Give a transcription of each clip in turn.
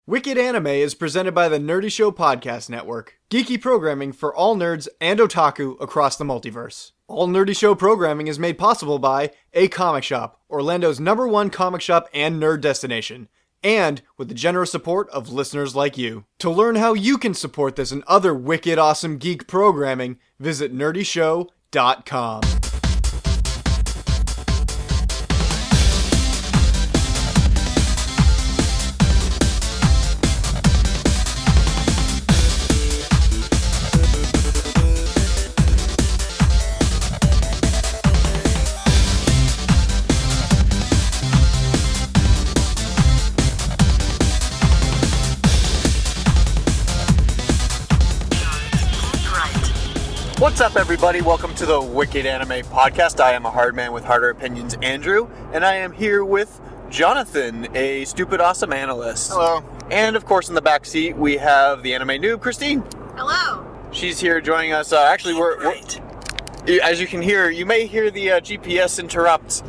Wicked Anime is presented by the Nerdy Show Podcast Network, geeky programming for all nerds and otaku across the multiverse. All Nerdy Show programming is made possible by A Comic Shop, Orlando's #1 comic shop and nerd destination, and with the generous support of listeners like you. To learn how you can support this and other wicked awesome geek programming, visit nerdyshow.com. What's up, everybody? Welcome to the Wicked Anime Podcast. I am a hard man with harder opinions, Andrew, and I am here with Jonathan, a stupid awesome analyst. Hello. And of course, in the back seat, we have the anime noob, Christine. Hello. She's here joining us. Actually, we're as you can hear, you may hear the GPS interrupt.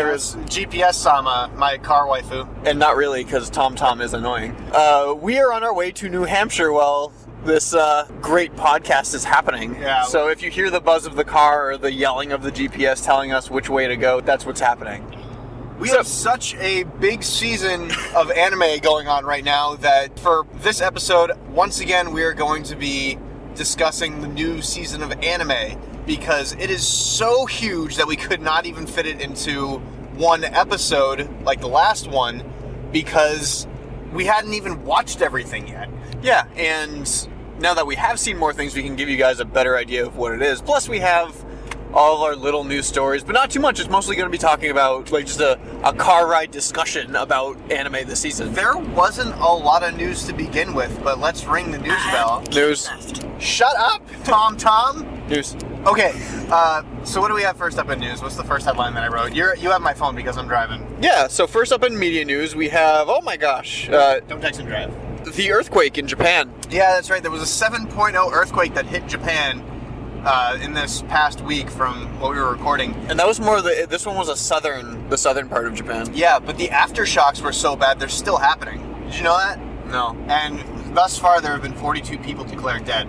GPS-sama, my car waifu. And not really, because TomTom is annoying. We are on our way to New Hampshire while this great podcast is happening. Yeah. So if you hear the buzz of the car or the yelling of the GPS telling us which way to go, that's what's happening. We have such a big season of anime going on right now that for this episode, once again, we are going to be discussing the new season of anime because it is so huge that we could not even fit it into one episode like the last one because we hadn't even watched everything yet. Yeah, and now that we have seen more things, we can give you guys a better idea of what it is. Plus, we have all of our little news stories, but not too much. It's mostly going to be talking about, like, just a car ride discussion about anime this season. There wasn't a lot of news to begin with, but let's ring the news bell. News. Shut up, TomTom. News. Okay, so what do we have first up in news? What's the first headline that I wrote? You have my phone because I'm driving. Yeah, so first up in media news, we have, oh my gosh. Don't text and drive. The earthquake in Japan. Yeah, that's right. There was a 7.0 earthquake that hit Japan in this past week from what we were recording. And that was more this one was the southern part of Japan. Yeah, but the aftershocks were so bad, they're still happening. Did you know that? No. And thus far, there have been 42 people declared dead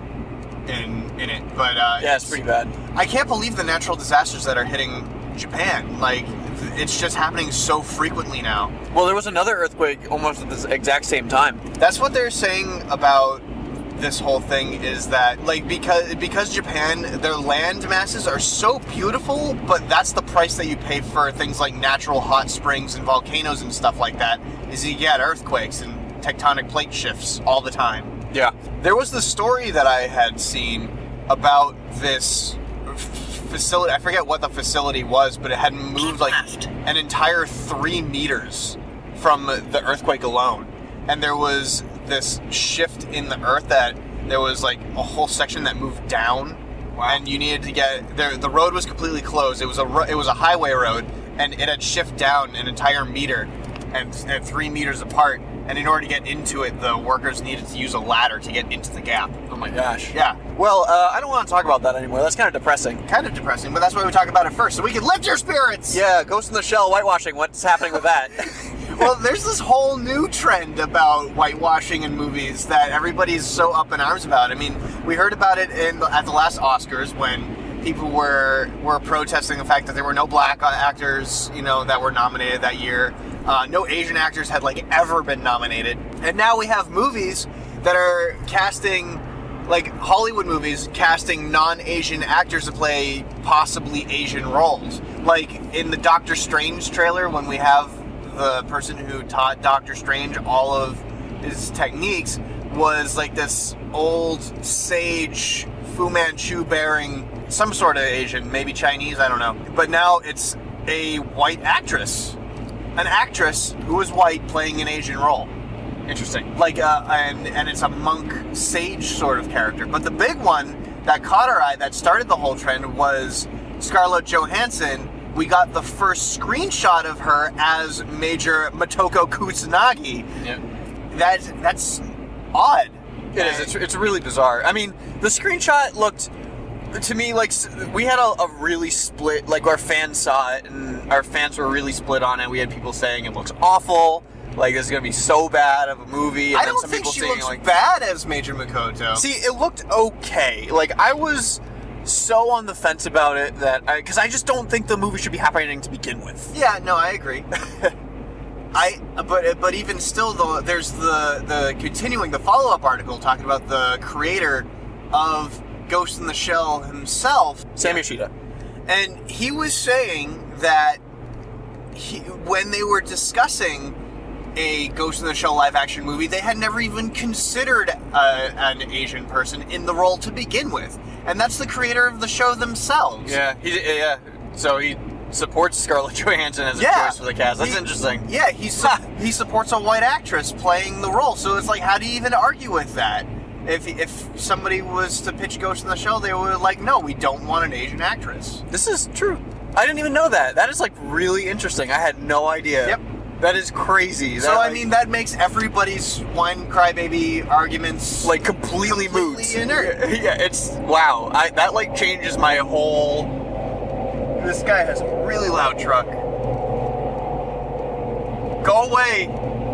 in it. But yeah, it's pretty bad. I can't believe the natural disasters that are hitting Japan. Like, it's just happening so frequently now. Well, there was another earthquake almost at the exact same time. That's what they're saying about this whole thing is that, like, because Japan, their land masses are so beautiful, but that's the price that you pay for things like natural hot springs and volcanoes and stuff like that, is you get earthquakes and tectonic plate shifts all the time. Yeah. There was the story that I had seen about this facility. I forget what the facility was, but it had moved like an entire 3 meters from the earthquake alone. And there was this shift in the earth that there was like a whole section that moved down. Wow. And you needed to get there. The road was completely closed. It was a highway road, and it had shifted down an entire meter and 3 meters apart. And in order to get into it, the workers needed to use a ladder to get into the gap. Oh my gosh. Yeah. Well, I don't want to talk about that anymore. That's kind of depressing. Kind of depressing, but that's why we talk about it first, so we can lift your spirits! Yeah, Ghost in the Shell whitewashing. What's happening with that? Well, there's this whole new trend about whitewashing in movies that everybody's so up in arms about. I mean, we heard about it at the last Oscars when people were protesting the fact that there were no black actors, that were nominated that year. No Asian actors had, ever been nominated. And now we have movies that are casting, Hollywood movies, casting non-Asian actors to play possibly Asian roles. Like, in the Doctor Strange trailer, when we have the person who taught Doctor Strange all of his techniques was, this old sage, Fu Manchu-bearing, some sort of Asian, maybe Chinese, I don't know. But now it's a white actress. An actress who is white playing an Asian role. Interesting. And it's a monk sage sort of character. But the big one that caught our eye, that started the whole trend, was Scarlett Johansson. We got the first screenshot of her as Major Motoko Kusanagi. Yeah. That's odd. It is. It's really bizarre. I mean, the screenshot looked, to me, we had a really split, our fans saw it, and our fans were really split on it. We had people saying it looks awful. Like, this is going to be so bad of a movie. And I then don't some think people she saying, looks like, bad as Major Makoto. See, it looked okay. Like, I was so on the fence about it that because I just don't think the movie should be happening to begin with. Yeah, no, I agree. But even still, though, there's the continuing the follow-up article talking about the creator of Ghost in the Shell himself, Sam Yoshida. and he was saying that when they were discussing a Ghost in the Shell live-action movie, they had never even considered an Asian person in the role to begin with, and that's the creator of the show themselves. Yeah, so he supports Scarlett Johansson as a choice for the cast. That's interesting. Yeah, he supports a white actress playing the role, so it's like, how do you even argue with that? If somebody was to pitch Ghost in the Shell, they were like, no, we don't want an Asian actress. This is true. I didn't even know that. That is, like, really interesting. I had no idea. Yep. That is crazy. So, I mean, that makes everybody's whine crybaby arguments... like, completely moot. inert. Yeah, it's... Wow. That, like, changes my whole... This guy has a really loud truck. Go away.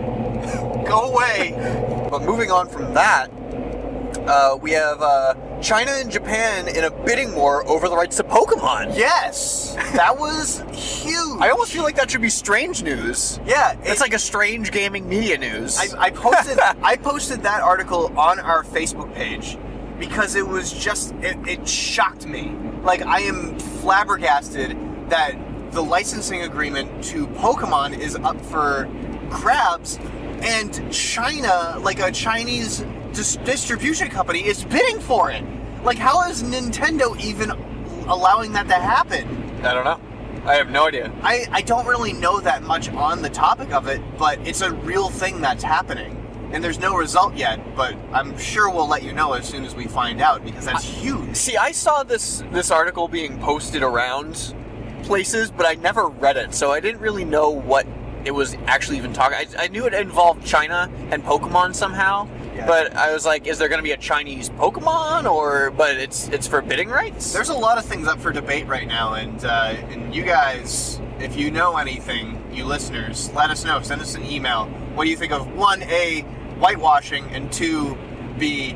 Go away. But moving on from that, we have China and Japan in a bidding war over the rights to Pokemon. Yes. That was huge. I almost feel like that should be strange news. Yeah. It's like a strange gaming media news. I posted that article on our Facebook page because it was just it shocked me. Like, I am flabbergasted that the licensing agreement to Pokemon is up for grabs, and China, like a Chinese distribution company, is bidding for it. Like, how is Nintendo even allowing that to happen? I don't know. I have no idea. I don't really know that much on the topic of it, but it's a real thing that's happening. And there's no result yet, but I'm sure we'll let you know as soon as we find out, because that's huge. See, I saw this article being posted around places, but I never read it, so I didn't really know what it was actually even talking. I knew it involved China and Pokemon somehow, but I was like, is there going to be a Chinese Pokemon, but it's for bidding rights? There's a lot of things up for debate right now, and you guys, if you know anything, you listeners, let us know. Send us an email. What do you think of 1A, whitewashing, and 2B,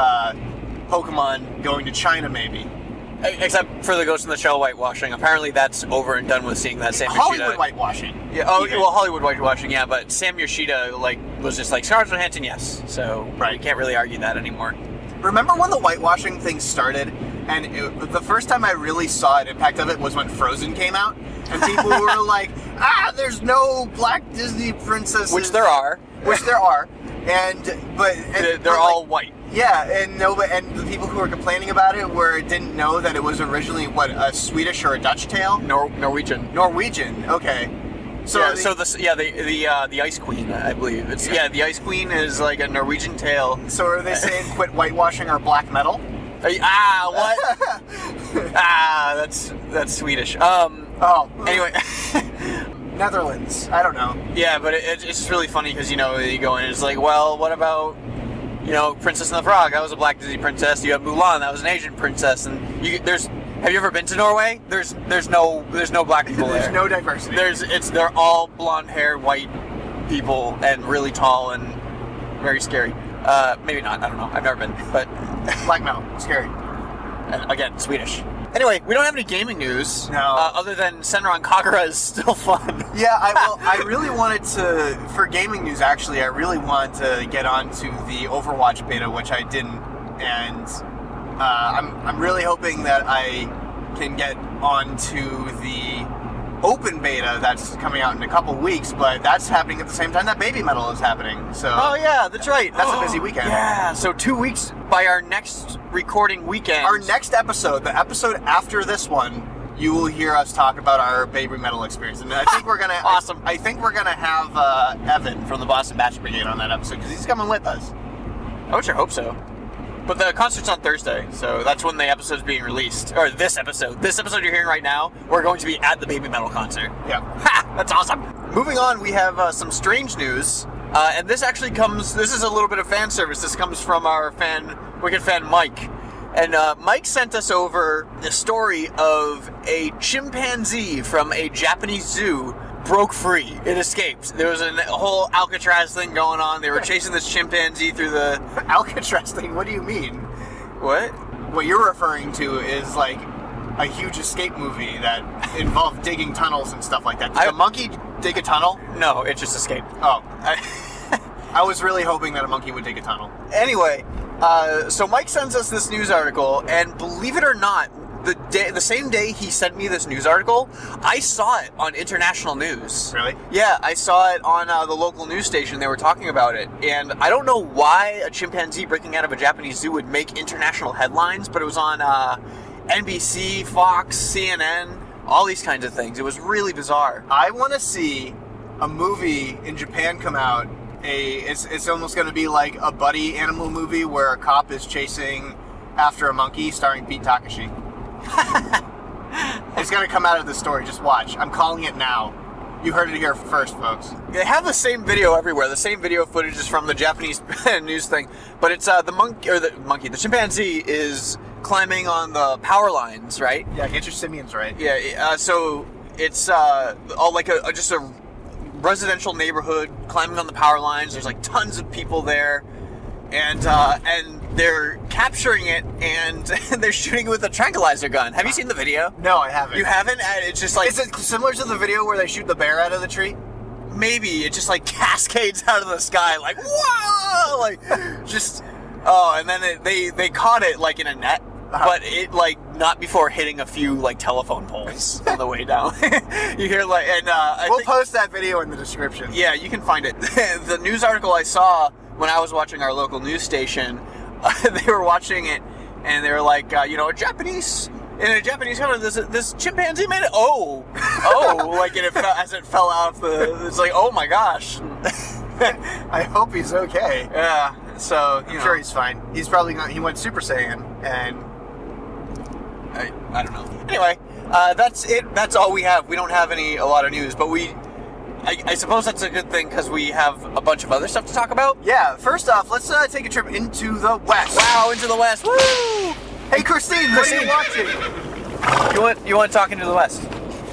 Pokemon going to China, maybe? Except for the Ghost in the Shell whitewashing. Apparently that's over and done with, seeing that Sam Yoshida... Hollywood whitewashing. Yeah, well, Hollywood whitewashing, yeah, but Sam Yoshida, was just like, Scarlett Johansson, yes. So, right. You can't really argue that anymore. Remember when the whitewashing thing started? And the first time I really saw an impact of it was when Frozen came out. And people were like, there's no black Disney princesses. Which there are. And they're all white. Yeah, and the people who were complaining about it didn't know that it was originally a Swedish or a Dutch tale. Norwegian. Okay. The Ice Queen, I believe. The Ice Queen is like a Norwegian tale. So are they saying quit whitewashing our black metal? What? That's Swedish. Anyway. Netherlands. I don't know. Yeah, but it's just really funny because, you go in and it's like, well, what about, Princess and the Frog? That was a black Disney princess. You have Mulan. That was an Asian princess. And have you ever been to Norway? There's no black people there. There's no diversity. They're all blonde hair, white people, and really tall and very scary. Maybe not. I don't know. I've never been, but black metal, scary. And again, Swedish. Anyway, we don't have any gaming news. No. Other than Senran Kagura is still fun. Yeah, I really wanted to, for gaming news actually, I really wanted to get on to the Overwatch beta, which I didn't, and I'm really hoping that I can get onto the open beta that's coming out in a couple weeks, but that's happening at the same time that Baby Metal is happening. So oh yeah, that's right. That's a busy weekend. Yeah, so 2 weeks by our next recording weekend. Our next episode, the episode after this one, you will hear us talk about our Baby Metal experience, and I think we're gonna awesome. I think we're gonna have Evan from the Boston Batch Brigade on that episode because he's coming with us. I sure hope so. But the concert's on Thursday, so that's when the episode's being released. Or this episode. This episode you're hearing right now, we're going to be at the Baby Metal concert. Yeah. Ha! That's awesome. Moving on, we have some strange news. And this actually this is a little bit of fan service. This comes from our wicked fan Mike. And Mike sent us over the story of a chimpanzee from a Japanese zoo broke free. It escaped. There was a whole Alcatraz thing going on. They were chasing this chimpanzee through the... Alcatraz thing? What do you mean? What? What you're referring to is like a huge escape movie that involved digging tunnels and stuff like that. Did a monkey dig a tunnel? No, it just escaped. Oh. I was really hoping that a monkey would dig a tunnel. Anyway, so Mike sends us this news article, and believe it or not, the same day he sent me this news article, I saw it on international news. Really? Yeah, I saw it on the local news station. They were talking about it, and I don't know why a chimpanzee breaking out of a Japanese zoo would make international headlines, but it was on NBC, Fox, CNN, all these kinds of things. It was really bizarre. I want to see a movie in Japan come out. It's almost going to be like a buddy animal movie where a cop is chasing after a monkey, starring Pete Takashi. It's going to come out of the story. Just watch. I'm calling it now. You heard it here first, folks. They have the same video everywhere. The same video footage is from the Japanese news thing, but it's the chimpanzee is climbing on the power lines, right? Yeah, get your simians right. Yeah. So it's all like just a residential neighborhood climbing on the power lines. There's like tons of people there, and they're capturing it, and they're shooting it with a tranquilizer gun. Have you seen the video? No, I haven't. You haven't? It's just like... Is it similar to the video where they shoot the bear out of the tree? Maybe. It just like cascades out of the sky, like, whoa! Like, just... Oh, and then they caught it like in a net, but it like not before hitting a few like telephone poles on the way down. You hear like... and we'll post that video in the description. Yeah, you can find it. The news article I saw when I was watching our local news station, they were watching it, and they were like, in a Japanese country, this chimpanzee made it. Like, and as it fell out of it's like, oh my gosh. I hope he's okay. Yeah. So I'm sure he's fine. He's probably not. He went Super Saiyan, and I don't know. Anyway, that's it. That's all we have. We don't have a lot of news, but I suppose that's a good thing because we have a bunch of other stuff to talk about. Yeah, first off, let's take a trip into the West. Wow, into the West. Woo! Hey, Christine, what are you watching? You want to talk into the West?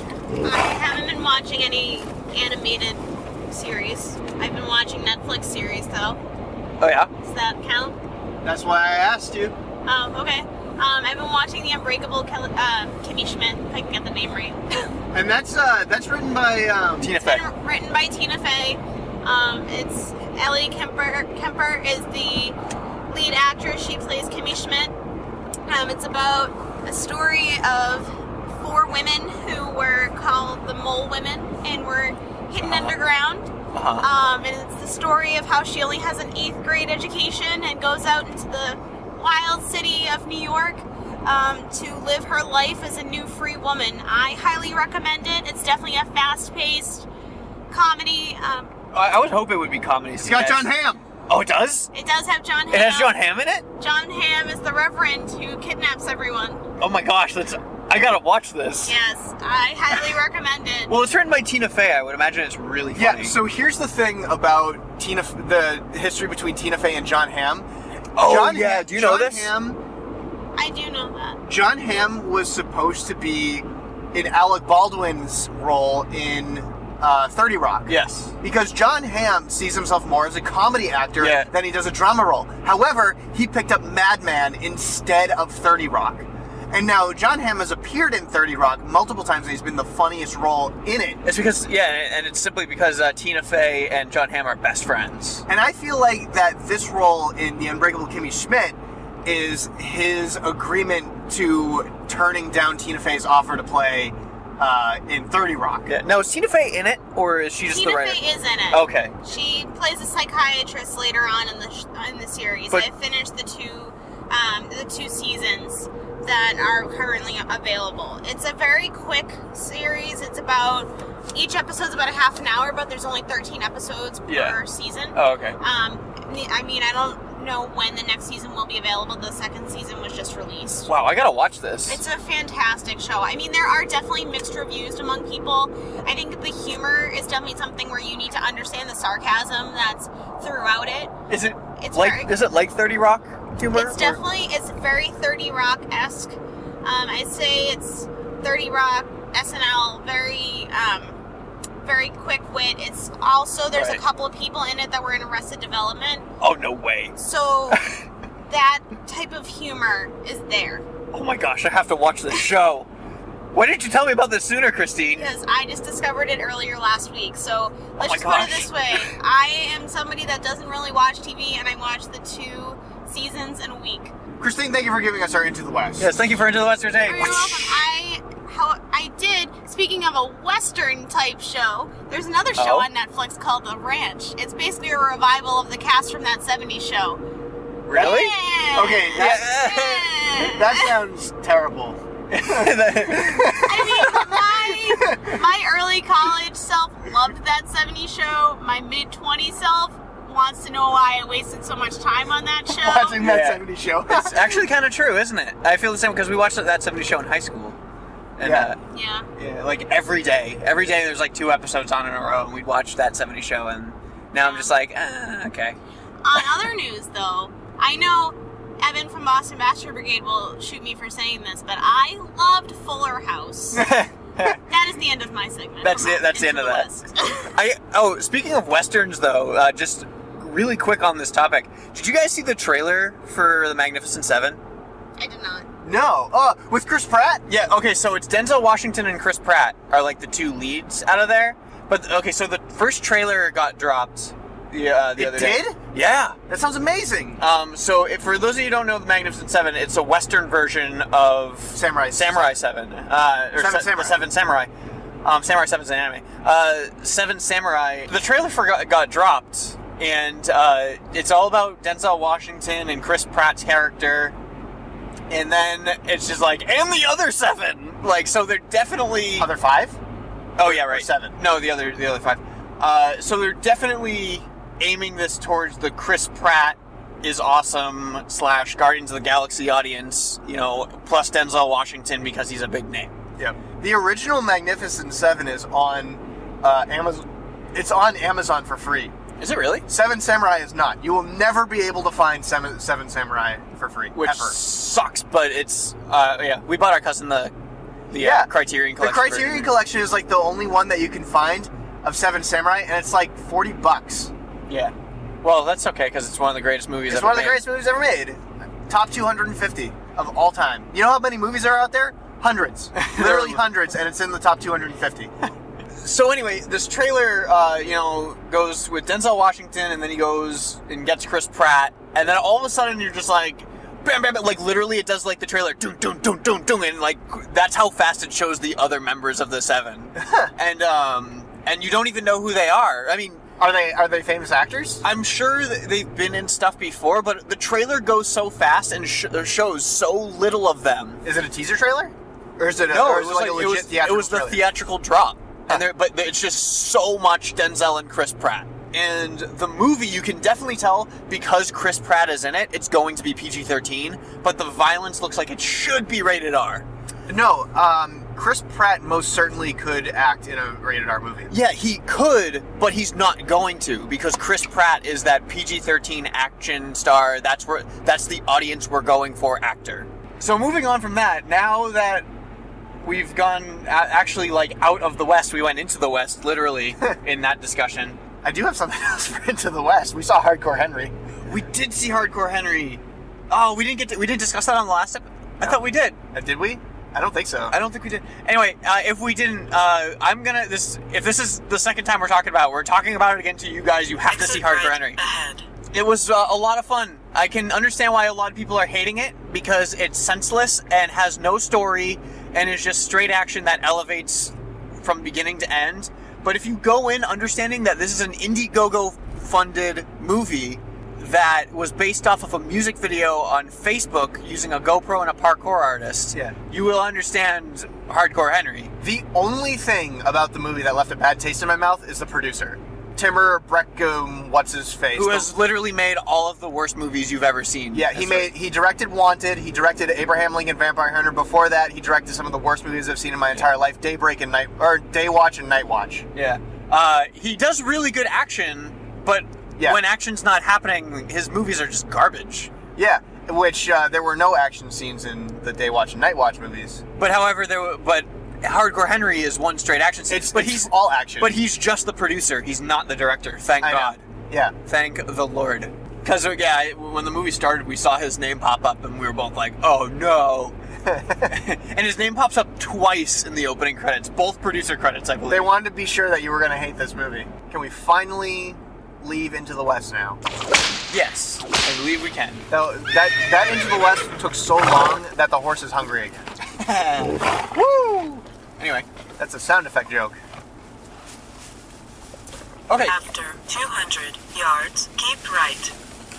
I haven't been watching any animated series. I've been watching Netflix series, though. Oh, yeah? Does that count? That's why I asked you. Oh, okay. I've been watching The Unbreakable Kimmy Schmidt, if I can get the name right. And that's written by Tina Fey. Written by Tina Fey. It's Ellie Kemper is the lead actress. She plays Kimmy Schmidt. It's about a story of 4 women who were called the Mole Women and were hidden underground. And it's the story of how she only has an 8th grade education and goes out into the wild city of New York to live her life as a new free woman. I highly recommend it. It's definitely a fast-paced comedy. I would hope it would be comedy. It's got John Hamm. Oh, it does? It does have John Hamm. It has John Hamm in it? John Hamm is the Reverend who kidnaps everyone. Oh my gosh, I gotta watch this. Yes, I highly recommend it. Well, it's written by Tina Fey. I would imagine it's really funny. Yeah, so here's the thing about the history between Tina Fey and John Hamm. Oh, yeah. Do you know this? I do know that. John Hamm was supposed to be in Alec Baldwin's role in 30 Rock. Yes. Because John Hamm sees himself more as a comedy actor Yeah. than he does a drama role. However, he picked up Mad Men instead of 30 Rock. And now John Hamm has appeared in 30 Rock multiple times, and he's been the funniest role in it. It's because, and it's simply because Tina Fey and John Hamm are best friends. And I feel like that this role in The Unbreakable Kimmy Schmidt is his agreement to turning down Tina Fey's offer to play in 30 Rock. Yeah. Now, is Tina Fey in it, or is she just the writer? Tina Fey is in it. Okay. She plays a psychiatrist later on in the series. But- I finished the two seasons that are currently available. It's a very quick series. It's each episode's about a half an hour, but there's only 13 episodes per season. Oh, okay. I don't know when the next season will be available. The second season was just released. Wow, I gotta watch this. It's a fantastic show. I mean, there are definitely mixed reviews among people. I think the humor is definitely something where you need to understand the sarcasm that's throughout it. Is it It's like 30 Rock humor? It's very 30 Rock-esque. I'd say it's 30 Rock, SNL, very very quick wit. It's also, there's Right. a couple of people in it that were in Arrested Development. Oh, no way. So that type of humor is there. Oh my gosh, I have to watch this show. Why didn't you tell me about this sooner, Christine? Because I just discovered it earlier last week. So let's my just put it gosh. this way. I am somebody that doesn't really watch TV, and I watch the 2 seasons in a week. Christine, thank you for giving us our Into the West. Yes, thank you for Into the Western Day. You're welcome. I did, speaking of a Western type show, there's another show Oh? on Netflix called The Ranch. It's basically a revival of the cast from that 70s show. Really? Yeah. Okay, Yeah. that sounds terrible. I mean, my early college self loved that 70s show. My mid-20s self wants to know why I wasted so much time on that show. Watching that Yeah. 70s show. It's actually kind of true, isn't it? I feel the same because we watched that 70s show in high school. And, Yeah. Yeah. yeah, like every day. Every day there's like 2 episodes on in a row, and we'd watch that 70s show, and now I'm just like, okay. On other news, though, I know Evan from Boston Bachelor Brigade will shoot me for saying this, but I loved Fuller House. That is the end of my segment. That's From it. That's the end Into of the that. West. Speaking of westerns, though, just really quick on this topic. Did you guys see the trailer for The Magnificent Seven? I did not. No. With Chris Pratt? Yeah. Okay, so it's Denzel Washington and Chris Pratt are like the 2 leads out of there. But okay, so the first trailer got dropped the other day. It did? Yeah. That sounds amazing. So for those of you who don't know The Magnificent Seven, it's a Western version of Samurai Seven. Or Seven Samurai. The Seven Samurai. Samurai 7's an anime. Seven Samurai. The trailer got dropped, and it's all about Denzel Washington and Chris Pratt's character. And then it's just like, and the other 7. Like, so they're definitely. Other 5? Oh yeah, right. 7? No, the other 5. So they're definitely aiming this towards the Chris Pratt is awesome / Guardians of the Galaxy audience, plus Denzel Washington because he's a big name. Yeah. The original Magnificent 7 is on Amazon. It's on Amazon for free. Is it really? 7 Samurai is not. You will never be able to find Seven Samurai for free. Which ever. sucks, but it's we bought our cousin the Criterion The Collection. Criterion Collection is like the only one that you can find of 7 Samurai, and it's like $40. Yeah. Well, that's okay because it's one of the greatest movies It's ever one of the made. greatest movies ever made. Top 250 of all time. You know how many movies are out there? Hundreds. Literally hundreds, and it's in the top 250. So anyway, this trailer, goes with Denzel Washington, and then he goes and gets Chris Pratt, and then all of a sudden you're just like, bam, bam, bam, like literally it does like the trailer, dun, dun, dun, dun, dun, and like that's how fast it shows the other members of the 7, and you don't even know who they are. I mean, Are they famous actors? I'm sure that they've been in stuff before, but the trailer goes so fast and shows so little of them. Is it a teaser trailer? Or is it No, or it is was like a like legit theatrical it was the trailer? theatrical drop, but it's just so much Denzel and Chris Pratt. And the movie, you can definitely tell because Chris Pratt is in it, it's going to be PG-13, but the violence looks like it should be rated R. No, Chris Pratt most certainly could act in a rated R movie. Yeah, he could, but he's not going to because Chris Pratt is that PG-13 action star. That's the audience we're going for actor. So moving on from that, now that we've gone actually like out of the West, we went into the West literally in that discussion. I do have something else for Into the West. We saw Hardcore Henry. We did see Hardcore Henry. Oh, we didn't discuss that on the last episode. I thought we did. Did we? I don't think so. I don't think we did. Anyway, if we didn't, I'm gonna if this is the second time we're talking about it again to you guys. You have to see Hardcore Henry. It was a lot of fun. I can understand why a lot of people are hating it because it's senseless and has no story and is just straight action that elevates from beginning to end. But if you go in understanding that this is an Indiegogo funded movie that was based off of a music video on Facebook using a GoPro and a parkour artist, you will understand Hardcore Henry. The only thing about the movie that left a bad taste in my mouth is the producer. Timur Breckum, what's his face? Who has literally made all of the worst movies you've ever seen. Yeah, he directed Wanted, he directed Abraham Lincoln Vampire Hunter. Before that, he directed some of the worst movies I've seen in my entire life, Daybreak and Daywatch and Nightwatch. Yeah. He does really good action, but when action's not happening, his movies are just garbage. Yeah, which there were no action scenes in the Daywatch and Nightwatch movies. But however, Hardcore Henry is one straight action scene. It's all action. But he's just the producer. He's not the director. Thank God. Yeah. Thank the Lord. Because, when the movie started, we saw his name pop up, and we were both like, oh, no. And his name pops up twice in the opening credits. Both producer credits, I believe. They wanted to be sure that you were going to hate this movie. Can we finally leave Into the West now? Yes. I believe we can. That Into the West took so long that the horse is hungry again. Woo! Anyway. That's a sound effect joke. Okay. After 200 yards, keep right.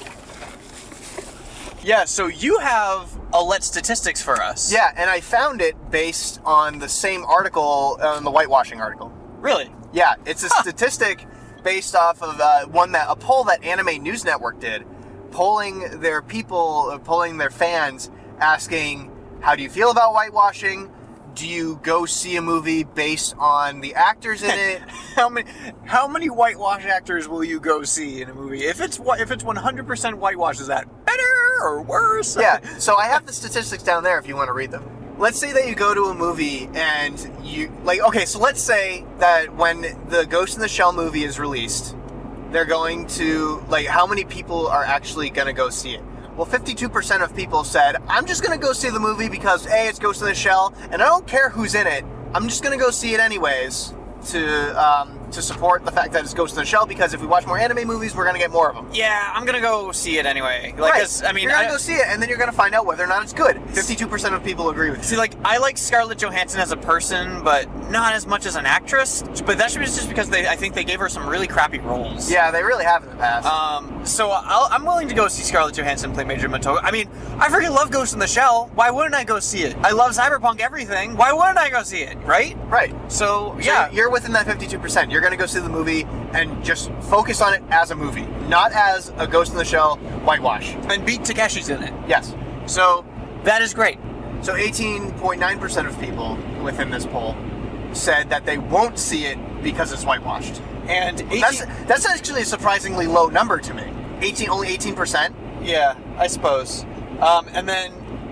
Yeah, so you have Alette statistics for us. Yeah, and I found it based on the same article, on the whitewashing article. Really? Yeah, it's a statistic based off of a poll that Anime News Network did, polling their fans, asking, how do you feel about whitewashing? Do you go see a movie based on the actors in it? How many whitewash actors will you go see in a movie? If it's 100% whitewash, is that better or worse? Yeah, so I have the statistics down there if you want to read them. Let's say that you go to a movie and so let's say that when the Ghost in the Shell movie is released, they're going to, how many people are actually going to go see it? Well, 52% of people said, I'm just going to go see the movie because, A, it's Ghost in the Shell, and I don't care who's in it. I'm just going to go see it anyways to support the fact that it's Ghost in the Shell, because if we watch more anime movies, we're going to get more of them. Yeah, I'm going to go see it anyway. You're going to go see it, and then you're going to find out whether or not it's good. 52% of people agree with you. See, I like Scarlett Johansson as a person, but not as much as an actress. But that's just because I think they gave her some really crappy roles. Yeah, they really have in the past. So I'm willing to go see Scarlett Johansson play Major Matoga. I mean, I freaking love Ghost in the Shell. Why wouldn't I go see it? I love cyberpunk everything. Why wouldn't I go see it? Right? Right. So yeah. You're within that 52%. You're going to go see the movie and just focus on it as a movie, not as a Ghost in the Shell whitewash. And Beat Takeshi's in it. Yes. So that is great. So 18.9% of people within this poll said that they won't see it because it's whitewashed. And that's actually a surprisingly low number to me. Only 18%? Yeah, I suppose. And then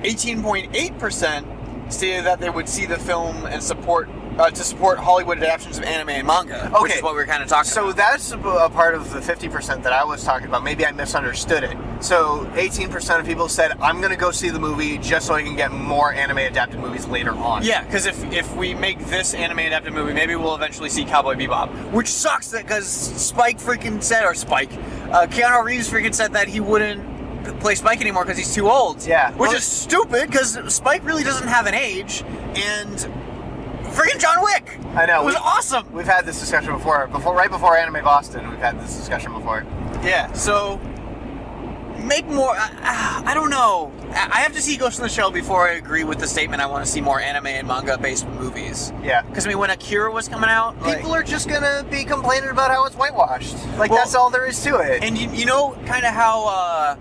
18.8% stated that they would see the film and support Hollywood adaptations of anime and manga, which is what we were kind of talking about. So that's a part of the 50% that I was talking about. Maybe I misunderstood it. So 18% of people said, I'm going to go see the movie just so I can get more anime adapted movies later on. Yeah, because if we make this anime adapted movie, maybe we'll eventually see Cowboy Bebop, which sucks because Keanu Reeves freaking said that he wouldn't play Spike anymore because he's too old. Yeah. Which is stupid because Spike really doesn't have an age, and freaking John Wick! I know. It was awesome! We've had this discussion before. Right before Anime Boston, we've had this discussion before. Yeah, so make more. I don't know. I have to see Ghost in the Shell before I agree with the statement I want to see more anime and manga based movies. Yeah. Because when Akira was coming out, people are just gonna be complaining about how it's whitewashed. That's all there is to it. And you know kind of how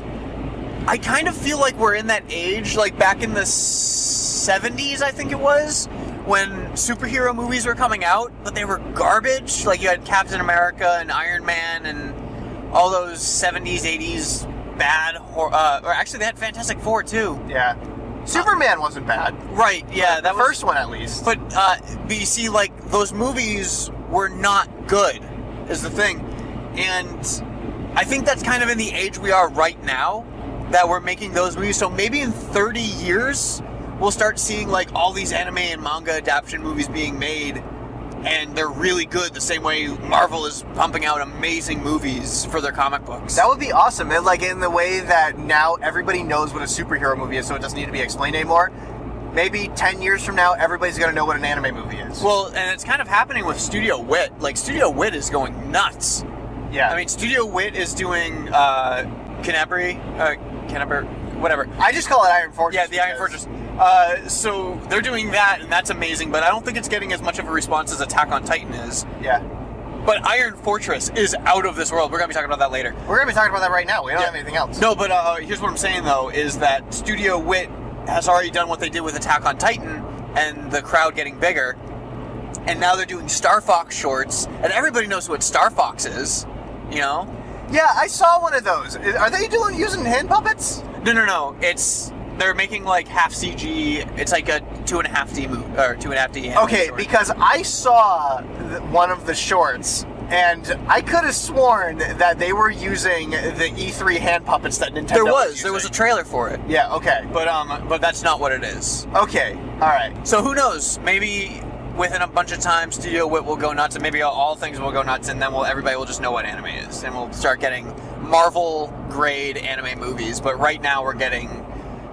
I kind of feel like we're in that age, back in the 70s, I think it was, when superhero movies were coming out, but they were garbage. You had Captain America and Iron Man and all those 70s, 80s bad or actually they had Fantastic Four too. Yeah. Superman wasn't bad. Right, yeah. The first one at least. But you see, those movies were not good, is the thing. And I think that's kind of in the age we are right now, that we're making those movies. So maybe in 30 years, we'll start seeing all these anime and manga adaptation movies being made, and they're really good, the same way Marvel is pumping out amazing movies for their comic books. That would be awesome. And in the way that now everybody knows what a superhero movie is, so it doesn't need to be explained anymore. Maybe 10 years from now, everybody's going to know what an anime movie is. Well, and it's kind of happening with Studio Wit. Studio Wit is going nuts. Yeah. I mean, Studio Wit is doing Canterbury, whatever. I just call it Iron Fortress. Yeah, the Iron Fortress. So they're doing that, and that's amazing, but I don't think it's getting as much of a response as Attack on Titan is. Yeah. But Iron Fortress is out of this world. We're going to be talking about that later. We're going to be talking about that right now. We don't have anything else. No, but here's what I'm saying, though, is that Studio Wit has already done what they did with Attack on Titan and the crowd getting bigger, and now they're doing Star Fox shorts, and everybody knows what Star Fox is, you know? Yeah, I saw one of those. Are they using hand puppets? No. It's they're making like half CG. It's like a 2.5D movie or 2.5D. Okay, short. because I saw one of the shorts, and I could have sworn that they were using the E3 hand puppets that Nintendo there was a trailer for it. Yeah, okay. But that's not what it is. Okay, alright. So who knows? Maybe within a bunch of time, Studio Wit will go nuts, and maybe all things will go nuts, and then everybody will just know what anime is, and we'll start getting Marvel-grade anime movies. But right now we're getting,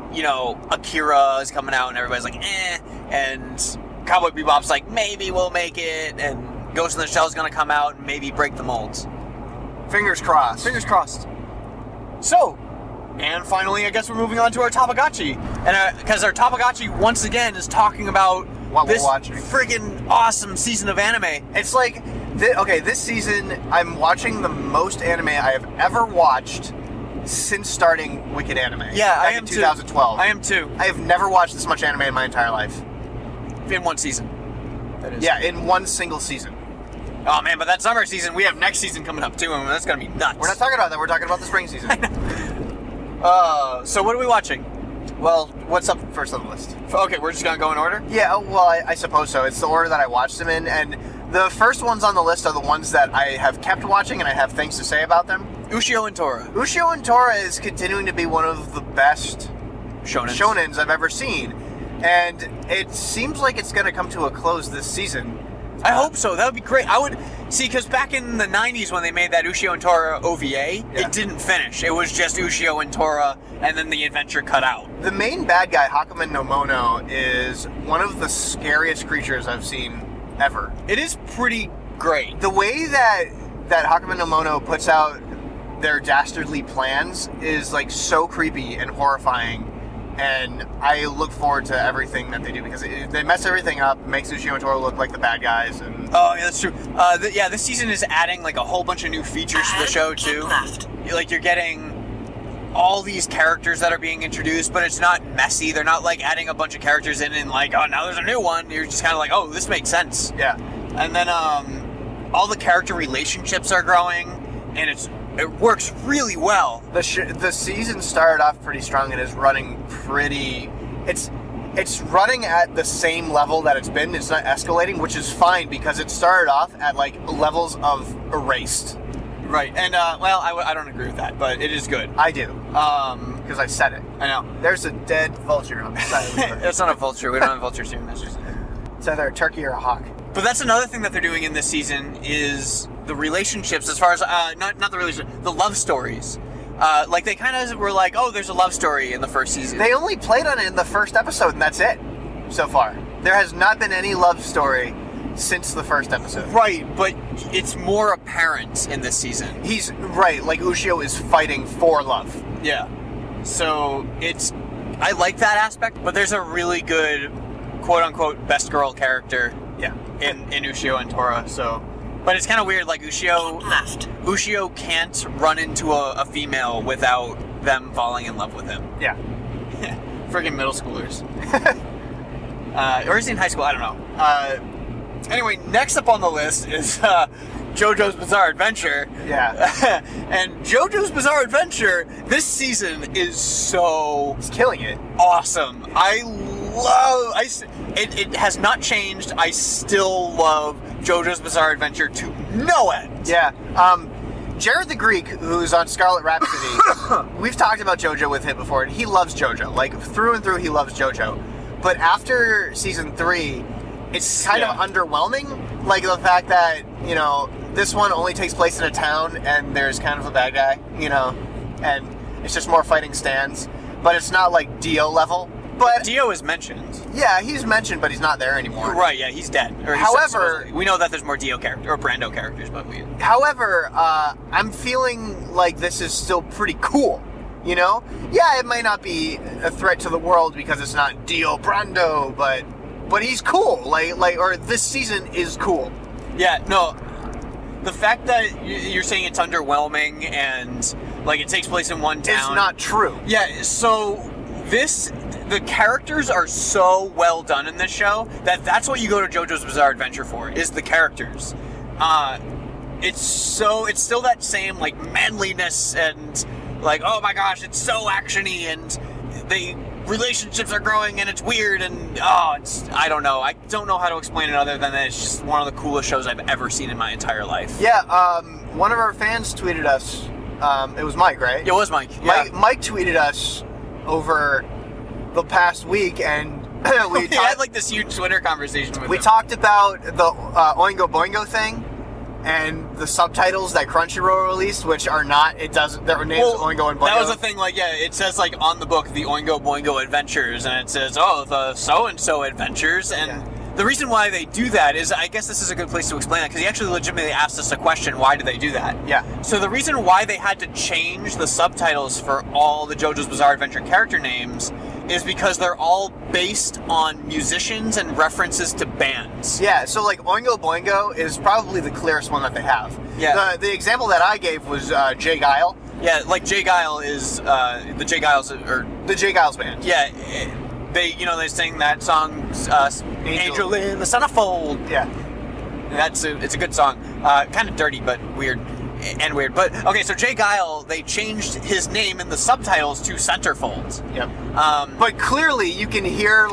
Akira is coming out, and everybody's like, eh, and Cowboy Bebop's like, maybe we'll make it, and Ghost in the Shell is going to come out and maybe break the molds. Fingers crossed. Fingers crossed. So, and finally, I guess we're moving on to our Tamagotchi. And because our Tamagotchi, once again, is talking about what this we're watching. friggin' awesome season of anime. It's like, this season, I'm watching the most anime I have ever watched since starting Wicked Anime. Yeah, back I am in 2012. too. I am too. I have never watched this much anime in my entire life. In one season. That is. Yeah, in one single season. Oh man, but that summer season, we have next season coming up too, and that's gonna be nuts. We're not talking about that, we're talking about the spring season. So what are we watching? Well, what's up first on the list? Okay, we're just gonna go in order? Yeah, well, I suppose so. It's the order that I watched them in, and the first ones on the list are the ones that I have kept watching, and I have things to say about them. Ushio and Tora. Ushio and Tora is continuing to be one of the best shonens I've ever seen, and it seems like it's going to come to a close this season. I hope so. That would be great. I would see, because back in the 90s when they made that Ushio and Tora OVA, it didn't finish. It was just Ushio and Tora, and then the adventure cut out. The main bad guy, Hakumen no Mono, is one of the scariest creatures I've seen ever. It is pretty great. The way that Hakumen no Mono puts out their dastardly plans is like so creepy and horrifying. And I look forward to everything that they do, because they mess everything up, makes Ushio and Tora look like the bad guys. And oh, yeah, that's true. This season is adding like a whole bunch of new features to the show too. Like you're getting all these characters that are being introduced, but it's not messy. They're not like adding a bunch of characters in and like, oh, now there's a new one. You're just kind of like, oh, this makes sense. Yeah. And then all the character relationships are growing, and it works really well. The season started off pretty strong and is running pretty. It's running at the same level that it's been. It's not escalating, which is fine, because it started off at like levels of Erased. Right, and I don't agree with that, but it is good. I do, because I said it. I know. There's a dead vulture on the side of the river. It's not a vulture. We don't have vultures here. That's just... It's either a turkey or a hawk. But that's another thing that they're doing in this season is the relationships, as far as not the relationship, the love stories. Like they kind of were like, oh, there's a love story in the first season. They only played on it in the first episode, and that's it so far. There has not been any love story since the first episode. Right, but it's more apparent in this season. He's right, like Ushio is fighting for love. Yeah. So I like that aspect, but there's a really good quote-unquote best girl character in Ushio and Tora, so... But it's kind of weird, like Ushio can't run into a female without them falling in love with him. Yeah. Friggin' middle schoolers. Or is he in high school? I don't know. Anyway, next up on the list is JoJo's Bizarre Adventure. Yeah. And JoJo's Bizarre Adventure, this season is so... He's killing it. Awesome. It has not changed. I still love JoJo's Bizarre Adventure to no end. Yeah. Jared the Greek, who's on Scarlet Rhapsody, we've talked about JoJo with him before, and he loves JoJo. Like, through and through, he loves JoJo. But after Season 3, it's kind of underwhelming. Like, the fact that, this one only takes place in a town, and there's kind of a bad guy, and it's just more fighting stands. But it's not, like, Dio level. But Dio is mentioned. Yeah, he's mentioned, but he's not there anymore. Right, yeah, he's dead. However... we know that there's more Dio characters, or Brando characters, but we... However, I'm feeling like this is still pretty cool, Yeah, it might not be a threat to the world because it's not Dio Brando, but he's cool. Or this season is cool. Yeah, no... The fact that you're saying it's underwhelming and, like, it takes place in one town... It's not true. Yeah, so... The characters are so well done in this show that's what you go to JoJo's Bizarre Adventure for, is the characters. It's still that same, like, manliness and, like, oh my gosh, it's so actiony, and they relationships are growing and it's weird and I don't know. I don't know how to explain it other than that it's just one of the coolest shows I've ever seen in my entire life. Yeah, one of our fans tweeted us. It was Mike, right? It was Mike. Yeah. Mike tweeted us over the past week, and we had like this huge Twitter conversation with him. We talked about the Oingo Boingo thing and the subtitles that Crunchyroll released, which are not. It doesn't. Their names Oingo and Boingo. That was the thing. Like, yeah, it says like on the book the Oingo Boingo Adventures, and it says the so and so Adventures, and. Yeah. The reason why they do that is, I guess this is a good place to explain it, because he actually legitimately asked us a question, why do they do that? Yeah. So the reason why they had to change the subtitles for all the JoJo's Bizarre Adventure character names is because they're all based on musicians and references to bands. Yeah, so like Oingo Boingo is probably the clearest one that they have. Yeah. The example that I gave was Jay Guile. Yeah, like Jay Guile is, the Jay Giles, or... The Jay Giles Band. Yeah, they sing that song, Angel in the Centerfold. Yeah. It's a good song. Kind of dirty, but weird. But, okay, so Jay Guile, they changed his name in the subtitles to Centerfold. Yep. But clearly, you can hear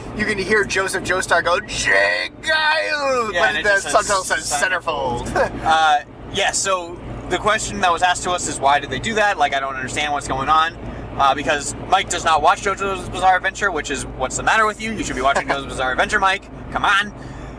Joseph Joestar go, Jay Guile! Yeah, but the subtitle says Centerfold. Yeah, so the question that was asked to us is, why did they do that? Like, I don't understand what's going on. Because Mike does not watch JoJo's Bizarre Adventure, which is, what's the matter with you? You should be watching JoJo's Bizarre Adventure, Mike. Come on.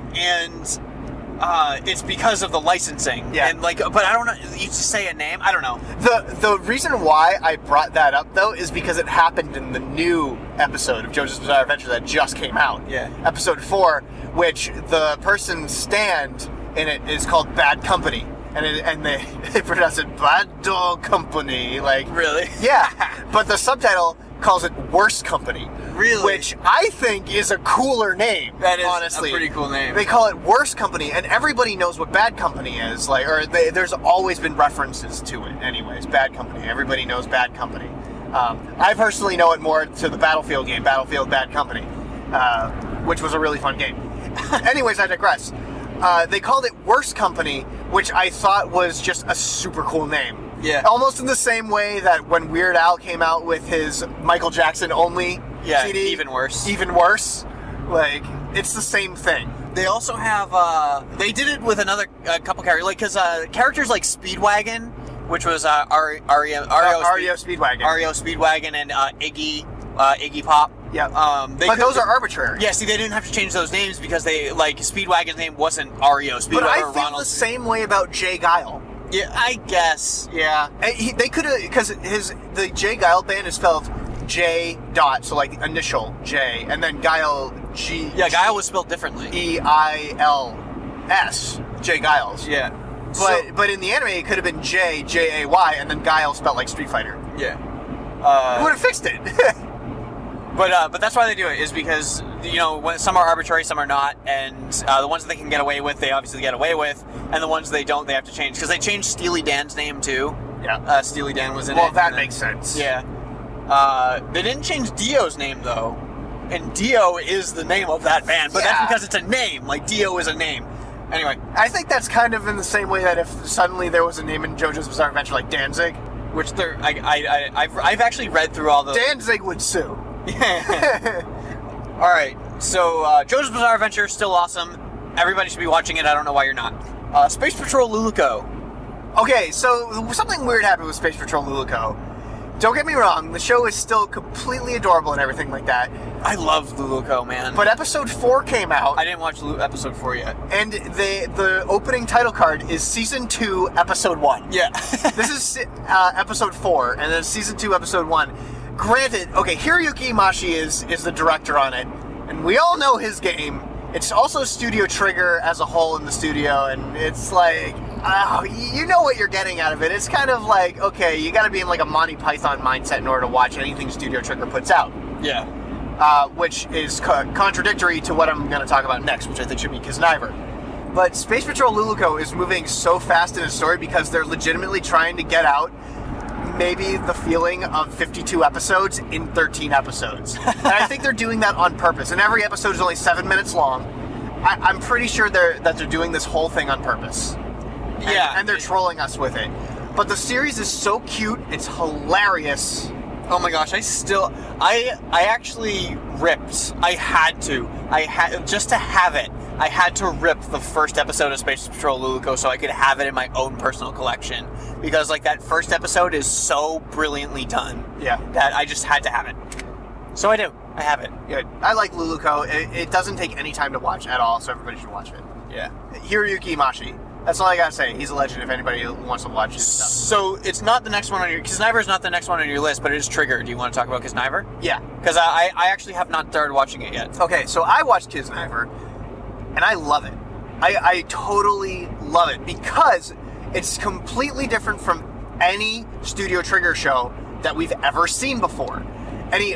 And it's because of the licensing. Yeah. And, like, but I don't know. You just say a name? I don't know. The reason why I brought that up, though, is because it happened in the new episode of JoJo's Bizarre Adventure that just came out. Yeah. Episode 4, which the person's stand in it is called Bad Company. And they pronounce it Bad Dog Company, like... Really? Yeah, but the subtitle calls it Worst Company. Really? Which I think is a cooler name, that is honestly. A pretty cool name. They call it Worst Company, and everybody knows what Bad Company is, like, there's always been references to it anyways, Bad Company. Everybody knows Bad Company. I personally know it more to the Battlefield game, Battlefield Bad Company, which was a really fun game. Anyways, I digress. They called it Worst Company, which I thought was just a super cool name. Yeah. Almost in the same way that when Weird Al came out with his Michael Jackson only CD. Even worse. Even worse. Like, it's the same thing. They also have, they did it with a couple characters, like, because characters like Speedwagon, which was REO Speedwagon and Iggy Pop. Yeah. But those are arbitrary. Yeah, see, they didn't have to change those names because they, like, Speedwagon's name wasn't REO Speedwagon. But I or feel Ronald. the same way about Jay Guile. Yeah, I guess. Yeah. They could have, because the Jay Guile band is spelled J dot, so like initial J, and then Guile G. Yeah, Guile was spelled differently. EILS. Jay Giles. Yeah. But in the anime, it could have been Jay, and then Guile spelled like Street Fighter. Yeah. It would have fixed it. But that's why they do it, is because, when some are arbitrary, some are not, and the ones that they can get away with, they obviously get away with, and the ones they don't, they have to change. Because they changed Steely Dan's name, too. Yeah. Steely Dan was in it. Well, that makes sense. Yeah. They didn't change Dio's name, though. And Dio is the name of that band, but that's because it's a name. Like, Dio is a name. Anyway. I think that's kind of in the same way that if suddenly there was a name in JoJo's Bizarre Adventure like Danzig. Which I've actually read through all the... Danzig would sue. Alright, so JoJo's Bizarre Adventure, still awesome. Everybody should be watching it, I don't know why you're not. Space Patrol Luluco. Okay, so something weird happened with Space Patrol Luluco. Don't get me wrong, the show is still completely adorable and everything like that. I love Luluco, man. But episode 4 came out. I didn't watch episode 4 yet. And the opening title card is Season 2, Episode 1. Yeah. This is Episode 4, and then Season 2, Episode 1. Granted, okay, Hiroyuki Imaishi is the director on it, and we all know his game. It's also Studio Trigger as a whole in the studio, and it's like, you know what you're getting out of it. It's kind of like, okay, you gotta be in like a Monty Python mindset in order to watch anything Studio Trigger puts out. Yeah. Which is contradictory to what I'm gonna talk about next, which I think should be Kisniver. But Space Patrol Luluco is moving so fast in its story because they're legitimately trying to get out maybe the feeling of 52 episodes in 13 episodes. And I think they're doing that on purpose. And every episode is only 7 minutes long. I'm pretty sure that they're doing this whole thing on purpose. Yeah. And they're trolling us with it. But the series is so cute. It's hilarious. Oh my gosh, I actually ripped. I had just to have it. I had to rip the first episode of Space Patrol Luluco so I could have it in my own personal collection. Because, like, that first episode is so brilliantly done. Yeah. That I just had to have it. So I do. I have it. Good. I like Luluco. It doesn't take any time to watch at all, so everybody should watch it. Yeah. Hiroyuki Imaishi. That's all I gotta say. He's a legend if anybody wants to watch his stuff. So it's not the next one on your... Kisniver is not the next one on your list, but it is Trigger. Do you want to talk about Kisniver? Yeah. Because I actually have not started watching it yet. Okay, so I watched Kisniver, and I love it. I totally love it because it's completely different from any Studio Trigger show that we've ever seen before. Any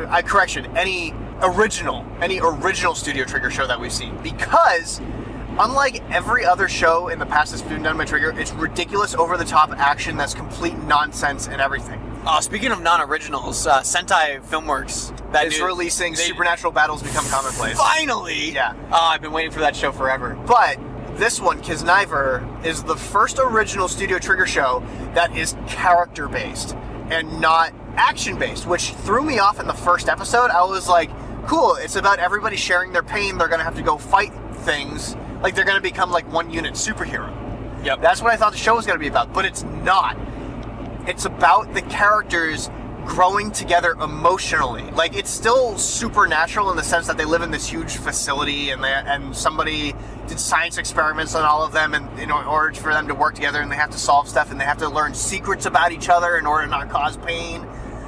original Studio Trigger show that we've seen. Because... unlike every other show in the past that's been done by Trigger, it's ridiculous, over-the-top action that's complete nonsense and everything. Speaking of non-originals, Sentai Filmworks Is releasing Supernatural Battles Become Commonplace. Finally! Yeah. I've been waiting for that show forever. But this one, Kisniver, is the first original Studio Trigger show that is character-based and not action-based, which threw me off in the first episode. I was like, cool, it's about everybody sharing their pain. They're going to have to go fight things. Like, they're going to become, like, one-unit superhero. Yep. That's what I thought the show was going to be about, but it's not. It's about the characters growing together emotionally. Like, it's still supernatural in the sense that they live in this huge facility, and somebody did science experiments on all of them, and in order for them to work together, and they have to solve stuff, and they have to learn secrets about each other in order to not cause pain.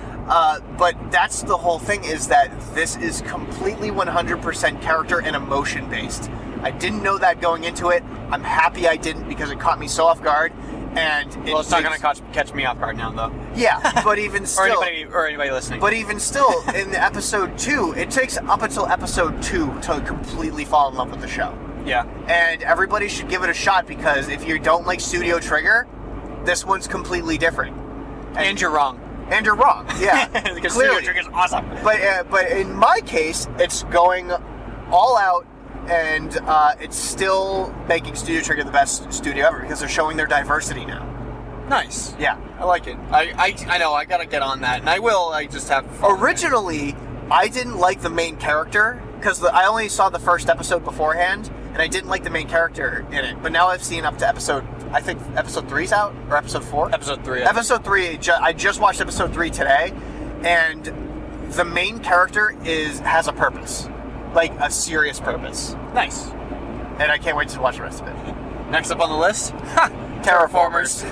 But that's the whole thing, is that this is completely 100% character and emotion based. I didn't know that going into it. I'm happy I didn't, because it caught me so off guard. And it's not going to catch me off guard now, though. Yeah, but even still, or anybody listening. But even still, in episode 2, it takes up until episode 2 to completely fall in love with the show. Yeah. And everybody should give it a shot, because if you don't like Studio Trigger, this one's completely different. And you're wrong. And you're wrong. Yeah, because clearly. Studio Trigger's awesome. But in my case, it's going all out. And it's still making Studio Trigger the best studio ever, because they're showing their diversity now. Nice. Yeah. I like it. I know, I gotta get on that. And I will, I just have... Originally, I didn't like the main character, because I only saw the first episode beforehand, and I didn't like the main character in it. But now I've seen up to episode 3's out, or episode 4? Episode 3. Episode 3, I just watched episode 3 today, and the main character has a purpose. Like, a serious purpose. Nice. And I can't wait to watch the rest of it. Next up on the list, Terraformers.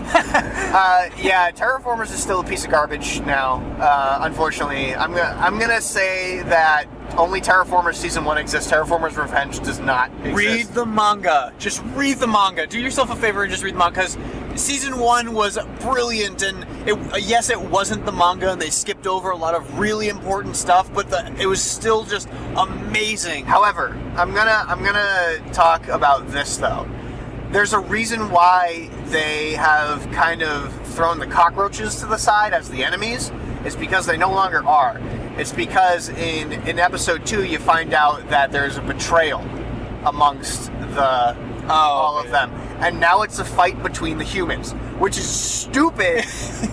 Yeah, Terraformers is still a piece of garbage now. Unfortunately, I'm gonna say that only Terraformers Season 1 exists. Terraformers Revenge does not exist. Read the manga. Just read the manga. Do yourself a favor and just read the manga, because Season 1 was brilliant, and yes, it wasn't the manga, and they skipped over a lot of really important stuff, but it was still just amazing. However, I'm gonna talk about this, though. There's a reason why they have kind of thrown the cockroaches to the side as the enemies. It's because they no longer are. It's because in episode 2 you find out that there's a betrayal amongst all of them. And now it's a fight between the humans, which is stupid.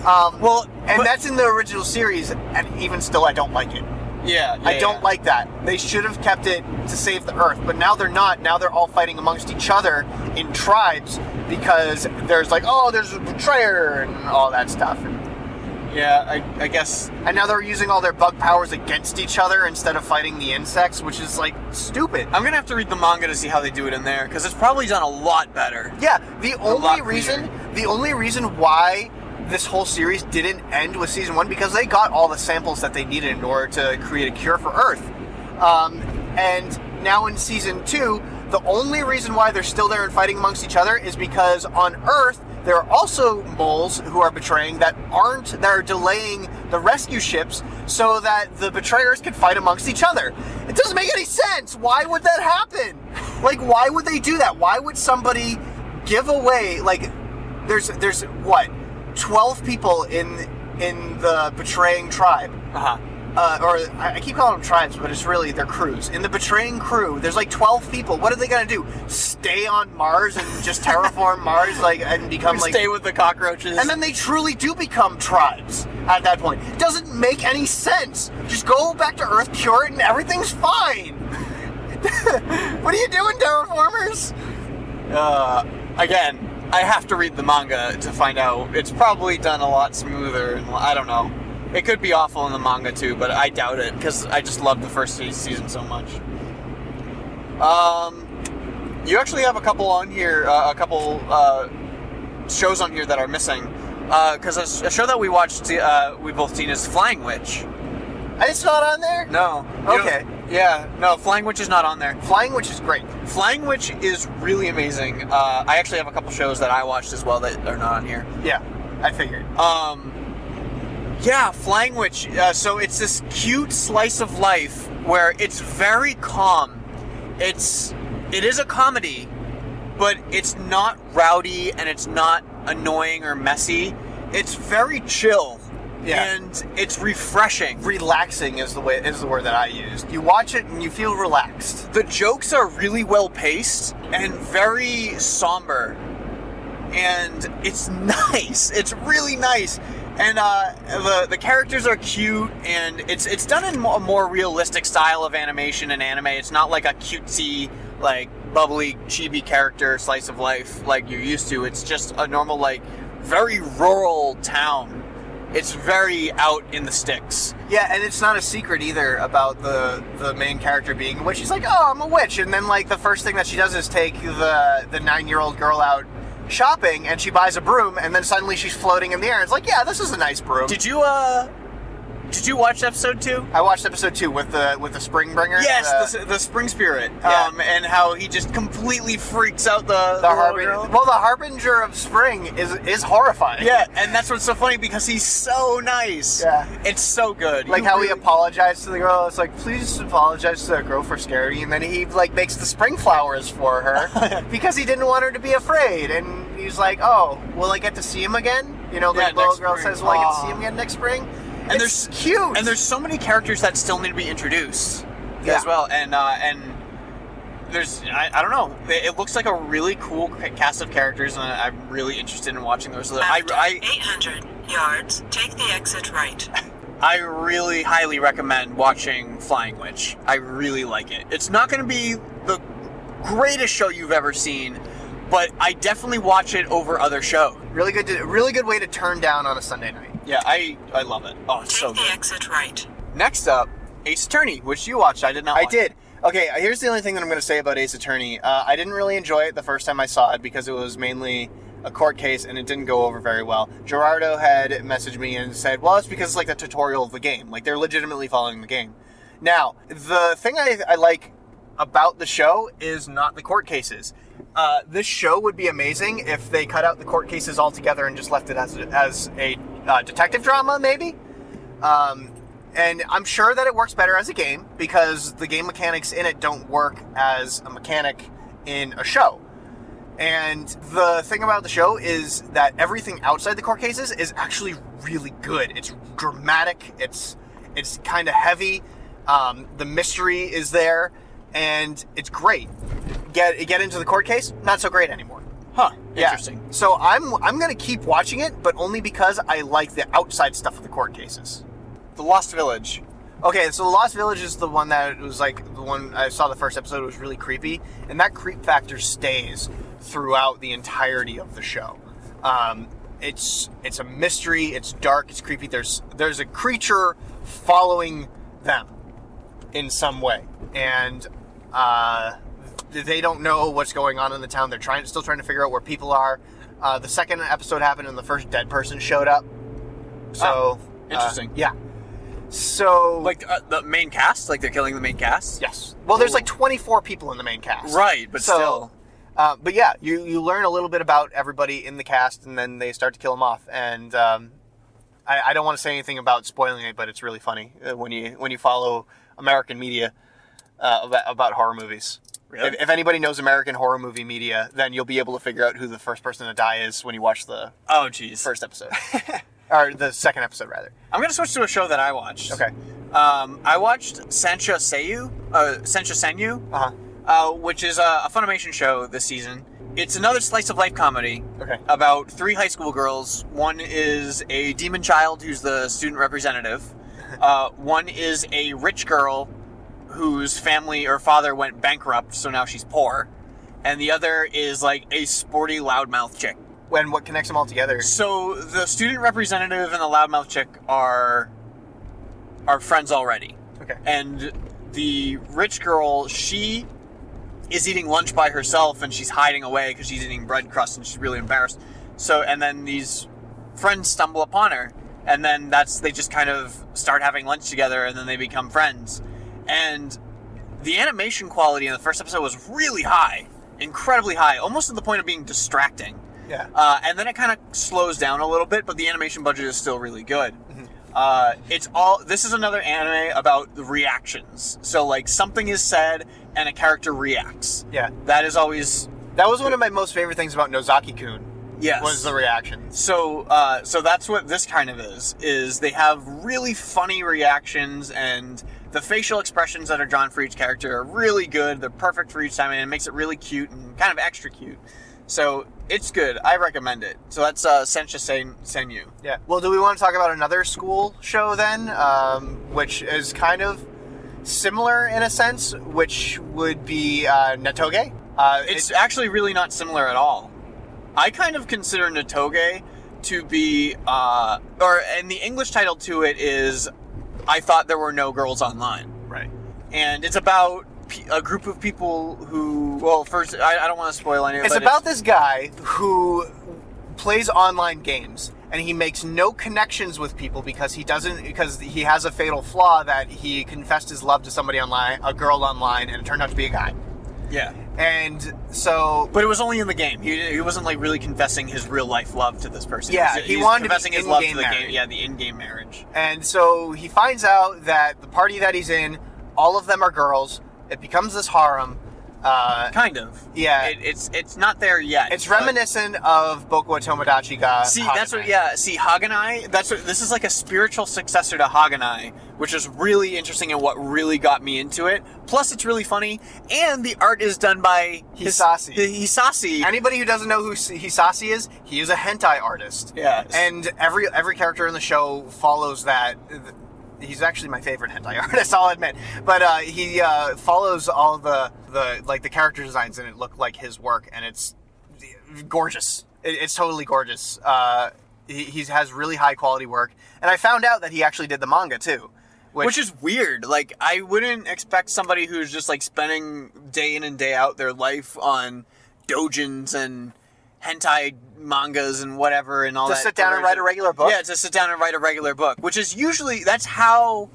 That's in the original series, and even still I don't like it. I don't like that. They should have kept it to save the Earth, but now they're not. Now they're all fighting amongst each other in tribes, because there's there's a betrayer and all that stuff. Yeah, I guess. And now they're using all their bug powers against each other instead of fighting the insects, which is, stupid. I'm going to have to read the manga to see how they do it in there, because it's probably done a lot better. Yeah, the only reason why this whole series didn't end with Season 1, because they got all the samples that they needed in order to create a cure for Earth. And now in Season 2, the only reason why they're still there and fighting amongst each other is because on Earth, there are also moles who are betraying that are delaying the rescue ships so that the betrayers can fight amongst each other. It doesn't make any sense. Why would that happen? Why would they do that? Why would somebody give away, there's what? 12 people in the betraying tribe. Uh-huh. I keep calling them tribes, but it's really their crews. In the Betraying crew, there's like 12 people. What are they gonna do? Stay on Mars and just terraform Mars, like, and become like... Stay with the cockroaches. And then they truly do become tribes at that point. Doesn't make any sense. Just go back to Earth, cure it, and everything's fine. What are you doing, terraformers? Again, I have to read the manga to find out. It's probably done a lot smoother. And I don't know. It could be awful in the manga too, but I doubt it because I just loved the first season so much. You actually have a couple on here, shows on here that are missing. Because a show that we watched, we both seen is Flying Witch. It's not on there? No. Okay. Yeah, no, Flying Witch is not on there. Flying Witch is great. Flying Witch is really amazing. I actually have a couple shows that I watched as well that are not on here. Yeah, I figured. Yeah, Flying Witch. So it's this cute slice of life where it's very calm. It is a comedy, but it's not rowdy and it's not annoying or messy. It's very chill. Yeah. And it's refreshing. Relaxing is the word that I used. You watch it and you feel relaxed. The jokes are really well paced and very somber. And it's nice. It's really nice. And the characters are cute, and it's done in a more realistic style of animation and anime. It's not like a cutesy, like, bubbly, chibi character slice of life like you're used to. It's just a normal, like, very rural town. It's very out in the sticks. Yeah, and it's not a secret either about the main character being a witch. She's like, oh, I'm a witch. And then, like, the first thing that she does is take the 9-year-old girl out shopping, and she buys a broom, and then suddenly she's floating in the air. It's like, yeah, this is a nice broom. Did you watch episode 2? I watched episode 2 with the Springbringer. Yes, the spring spirit. Yeah. And how he just completely freaks out the Harbinger. girl. Well, the Harbinger of Spring is horrifying. Yeah, and that's what's so funny because he's so nice. Yeah. It's so good. Like how he apologized to the girl. It's like, please apologize to the girl for scaring you. And then he, like, makes the spring flowers for her because he didn't want her to be afraid. And he's like, oh, will I get to see him again? You know, the little girl spring. says, will I get to see him again next spring? And it's cute. And there's so many characters that still need to be introduced Yeah. as well. And there's, I don't know, it looks like a really cool cast of characters, and I'm really interested in watching those. After 800 yards, take the exit right. I really highly recommend watching Flying Witch. I really like it. It's not going to be the greatest show you've ever seen, but I definitely watch it over other shows. Really good way to turn down on a Sunday night. Yeah, I love it. Oh, it's Take so the good. exit right. Next up, Ace Attorney, which you watched. I did not watch. I did. Okay, here's the only thing that I'm going to say about Ace Attorney. I didn't really enjoy it the first time I saw it because it was mainly a court case and it didn't go over very well. Gerardo had messaged me and said, well, it's because it's like the tutorial of the game. Like, they're legitimately following the game. Now, the thing I like about the show is not the court cases. This show would be amazing if they cut out the court cases altogether and just left it as a detective drama, maybe. And I'm sure that it works better as a game because the game mechanics in it don't work as a mechanic in a show. And the thing about the show is that everything outside the court cases is actually really good. It's dramatic. It's kind of heavy. The mystery is there, and it's great. Get into the court case, not so great anymore. Huh. Yeah. Interesting. So I'm gonna keep watching it, but only because I like the outside stuff of the court cases. The Lost Village. Okay, so the Lost Village is the one that was like the one I saw the first episode. It was really creepy, and that creep factor stays throughout the entirety of the show. It's a mystery. It's dark. It's creepy. There's a creature following them in some way, and they don't know what's going on in the town. They're still trying to figure out where people are. The second episode happened, and the first dead person showed up. So interesting. Yeah. So, Like the main cast? Like they're killing the main cast? yes. Well, there's like 24 people in the main cast. Right, but still. But yeah, you learn a little bit about everybody in the cast, and then they start to kill them off. And I don't want to say anything about spoiling it, but it's really funny when you follow American media about horror movies. Really? If anybody knows American horror movie media, then you'll be able to figure out who the first person to die is when you watch the Oh, jeez. first episode. Or the second episode, rather. I'm going to switch to a show that I watched. Okay. I watched Sensha Senyu, which is a Funimation show this season. It's another slice of life comedy about 3 high school girls. One is a demon child who's the student representative. One is a rich girl whose family or father went bankrupt, so now she's poor. And the other is like a sporty loudmouth chick. When what connects them all together? So the student representative and the loudmouth chick are friends already. Okay. And the rich girl, she is eating lunch by herself and she's hiding away because she's eating bread crust and she's really embarrassed. So, and then these friends stumble upon her, and then they just kind of start having lunch together, and then they become friends. And the animation quality in the first episode was really high, incredibly high, almost to the point of being distracting. Yeah. And then it kind of slows down a little bit, but the animation budget is still really good. This is another anime about the reactions. So like something is said and a character reacts. Yeah. That was one of my most favorite things about Nozaki-kun. Yes. Was the reactions. So that's what this kind of is they have really funny reactions, and the facial expressions that are drawn for each character are really good. They're perfect for each time, and it makes it really cute and kind of extra cute. So it's good. I recommend it. So that's Sensha Senyu. Yeah. Well, do we want to talk about another school show then, which is kind of similar in a sense, which would be Natoge? It's actually really not similar at all. I kind of consider Natoge to be, and the English title to it is I Thought There Were No Girls Online. Right. And it's about a group of people who, well, first, I don't want to spoil any of it. It's about this guy who plays online games, and he makes no connections with people because he has a fatal flaw that he confessed his love to somebody online, a girl online, and it turned out to be a guy. Yeah. And so... But it was only in the game. He wasn't, like, really confessing his real-life love to this person. Yeah, he was wanted confessing to be his love to in-game the marriage. game. Yeah, the in-game marriage. And so he finds out that the party that he's in, all of them are girls. It becomes this harem. Kind of. Yeah. It's not there yet. It's reminiscent of Boku wa Tomodachi ga See, Haganai. that's what. Yeah. See, Haganai. This is like a spiritual successor to Haganai, which is really interesting and what really got me into it. Plus, it's really funny, and the art is done by Hisasi. Hisasi. Anybody who doesn't know who Hisasi is, he is a hentai artist. Yes. And every character in the show follows that. He's actually my favorite hentai artist, I'll admit. But he follows all the character designs, and it looked like his work, and it's gorgeous. It's totally gorgeous. He has really high quality work, and I found out that he actually did the manga too, which is weird. Like, I wouldn't expect somebody who's just like spending day in and day out their life on doujins and hentai mangas and whatever and all to that. To sit down and write a regular book? Yeah, to sit down and write a regular book, which is usually, that's how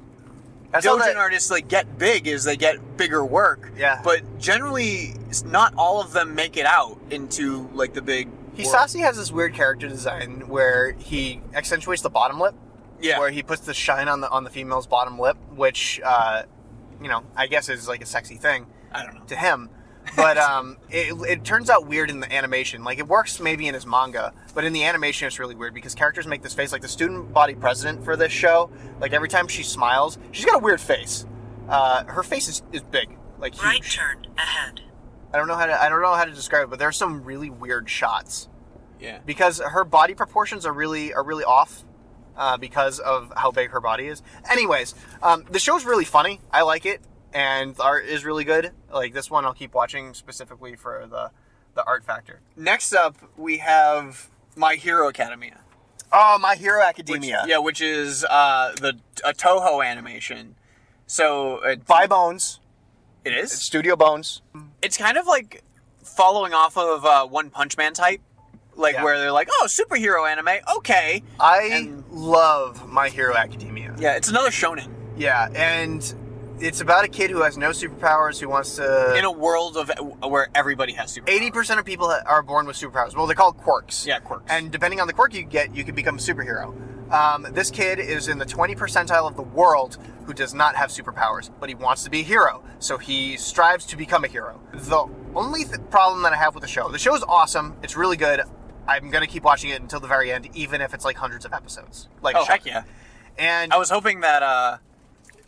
doujin artists like get big, is they get bigger work. Yeah. But generally, not all of them make it out into like the big Hisasi has this weird character design where he accentuates the bottom lip. Yeah. Where he puts the shine on the female's bottom lip, which, I guess is like a sexy thing. I don't know. To him. But it turns out weird in the animation. Like, it works maybe in his manga, but in the animation it's really weird because characters make this face. Like, the student body president for this show, like, every time she smiles, she's got a weird face. Her face is big. Like, huge. Right turn ahead. I don't know how to describe it, but there's some really weird shots. Yeah. Because her body proportions are really off. Because of how big her body is. Anyways, the show's really funny. I like it. And the art is really good. Like, this one I'll keep watching specifically for the art factor. Next up, we have My Hero Academia. Oh, My Hero Academia. Which is a Toho animation. So by Bones. It is? It's Studio Bones. It's kind of like following off of One Punch Man type. Like, where they're like, oh, superhero anime, okay. I love My Hero Academia. Yeah, it's another shonen. Yeah, and it's about a kid who has no superpowers, who wants to... In a world where everybody has superpowers. 80% of people are born with superpowers. Well, they're called quirks. Yeah, quirks. And depending on the quirk you get, you can become a superhero. This kid is in the 20 percentile of the world who does not have superpowers, but he wants to be a hero, so he strives to become a hero. The only problem that I have with the show is awesome, it's really good, I'm going to keep watching it until the very end, even if it's like hundreds of episodes. Like, heck yeah. And I was hoping that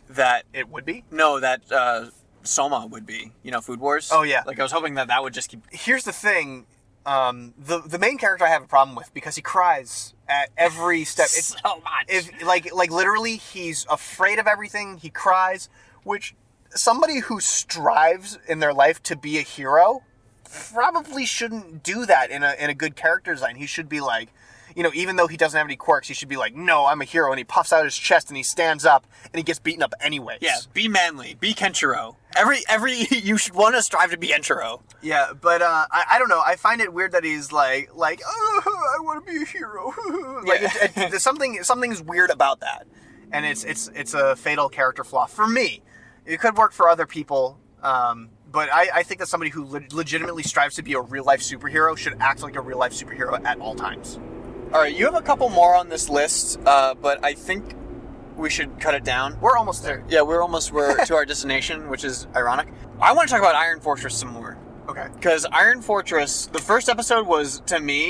that It would be. no, that Soma would be. You know, Food Wars. Oh, yeah. Like I was hoping that would just keep. Here's the thing. The main character I have a problem with because he cries at every step. It's So much. like literally he's afraid of everything. He cries, which somebody who strives in their life to be a hero probably shouldn't do that in a good character design. He should be like, you know, even though he doesn't have any quirks, he should be like, no, I'm a hero, and he puffs out his chest and he stands up and he gets beaten up anyways. Yeah, be manly, be Kenshiro. Every you should want to strive to be Kenshiro. Yeah, but I don't know. I find it weird that he's like oh, I want to be a hero. Like Yeah. there's something's weird about that, and it's a fatal character flaw for me. It could work for other people, but I think that somebody who legitimately strives to be a real life superhero should act like a real life superhero at all times. All right, you have a couple more on this list, but I think we should cut it down. We're almost there. Yeah, we're to our destination, which is ironic. I want to talk about Iron Fortress some more. Okay. Because Iron Fortress, the first episode was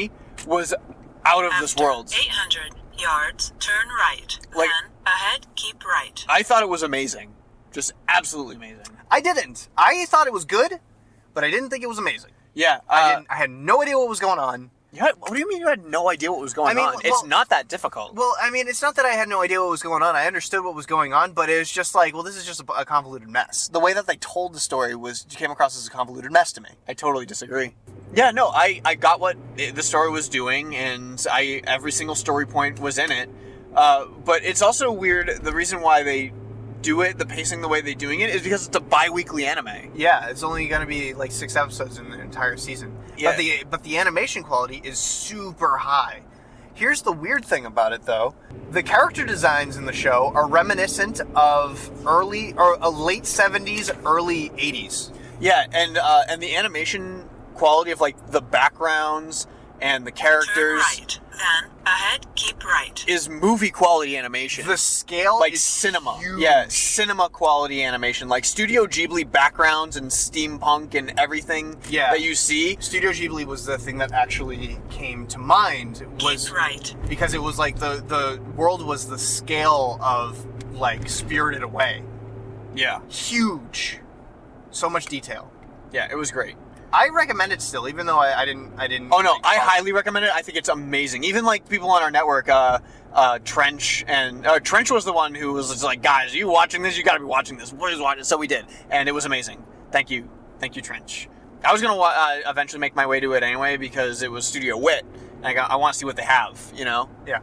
out of this After world. 800 yards, turn right. Like- Then ahead, keep right. I thought it was amazing. Just absolutely amazing. I didn't. I thought it was good, but I didn't think it was amazing. Yeah. I had no idea what was going on. What do you mean you had no idea what was going I mean, on? well- It's not that difficult. Well, I mean, it's not that I had no idea what was going on. I understood what was going on, but it was just like, well, this is just a convoluted mess. The way that they told the story came across as a convoluted mess to me. I totally disagree. Yeah, no, I got what the story was doing, and every single story point was in it. But it's also weird, the reason why they do it, the pacing the way they're doing it, is because it's a bi-weekly anime. Yeah, it's only going to be like 6 episodes in the entire season. Yeah. But the animation quality is super high. Here's the weird thing about it, though. The character designs in the show are reminiscent of late 70s, early 80s. Yeah, and the animation quality of like the backgrounds and the characters Turn right. Then ahead, keep right. is movie quality animation. The scale like is cinema. huge. Yeah, cinema quality animation. Like Studio Ghibli backgrounds and steampunk and everything Yeah. that you see. Studio Ghibli was the thing that actually came to mind. Was Keep right. because it was like the world was the scale of like Spirited Away. Yeah. Huge. So much detail. Yeah, it was great. I recommend it still, even though I didn't. Oh no, like, I highly recommend it. I think it's amazing. Even like people on our network, Trench Trench was the one who was just like, guys, are you watching this? You got to be watching this. Please watch it. So we did, and it was amazing. Thank you, Trench. I was gonna eventually make my way to it anyway because it was Studio Wit, and I want to see what they have. You know. Yeah.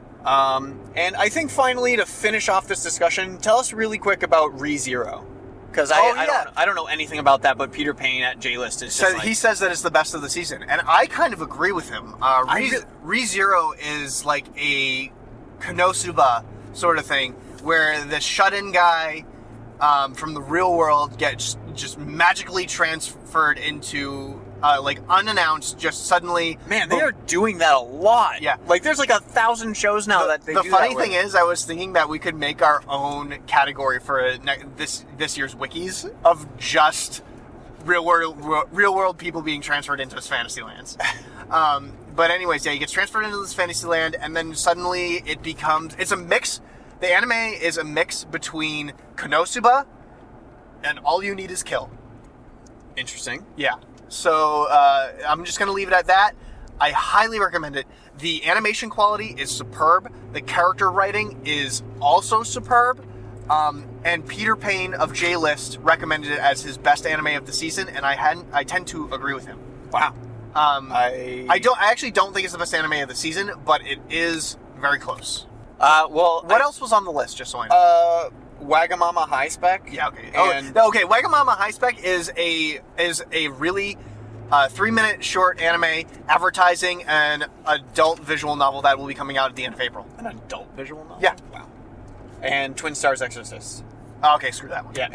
And I think finally to finish off this discussion, tell us really quick about ReZero. Because I don't know anything about that, but Peter Payne at J-List is just He says that it's the best of the season, and I kind of agree with him. ReZero is like a Konosuba sort of thing, where the shut-in guy from the real world gets just magically transferred into like unannounced, just suddenly. Man, they are doing that a lot. Yeah. Like there's like 1,000 shows now that they do The funny that thing with. is, I was thinking that we could make our own category for this year's wikis of just real world people being transferred into this fantasy lands. But anyways, yeah, he gets transferred into this fantasy land, and then suddenly it's a mix. The anime is a mix between Konosuba and All You Need Is Kill. Interesting. Yeah. So I'm just going to leave it at that. I highly recommend it. The animation quality is superb. The character writing is also superb. And Peter Payne of J-List recommended it as his best anime of the season, and I tend to agree with him. Wow. I actually don't think it's the best anime of the season, but it is very close. What else was on the list? Just so I know. Wagamama High Spec. Yeah, okay. And Okay, Wagamama High Spec is a really 3-minute short anime advertising an adult visual novel that will be coming out at the end of April. an adult visual novel. Yeah. Wow. And Twin Stars Exorcist. Okay, screw that one. Yeah.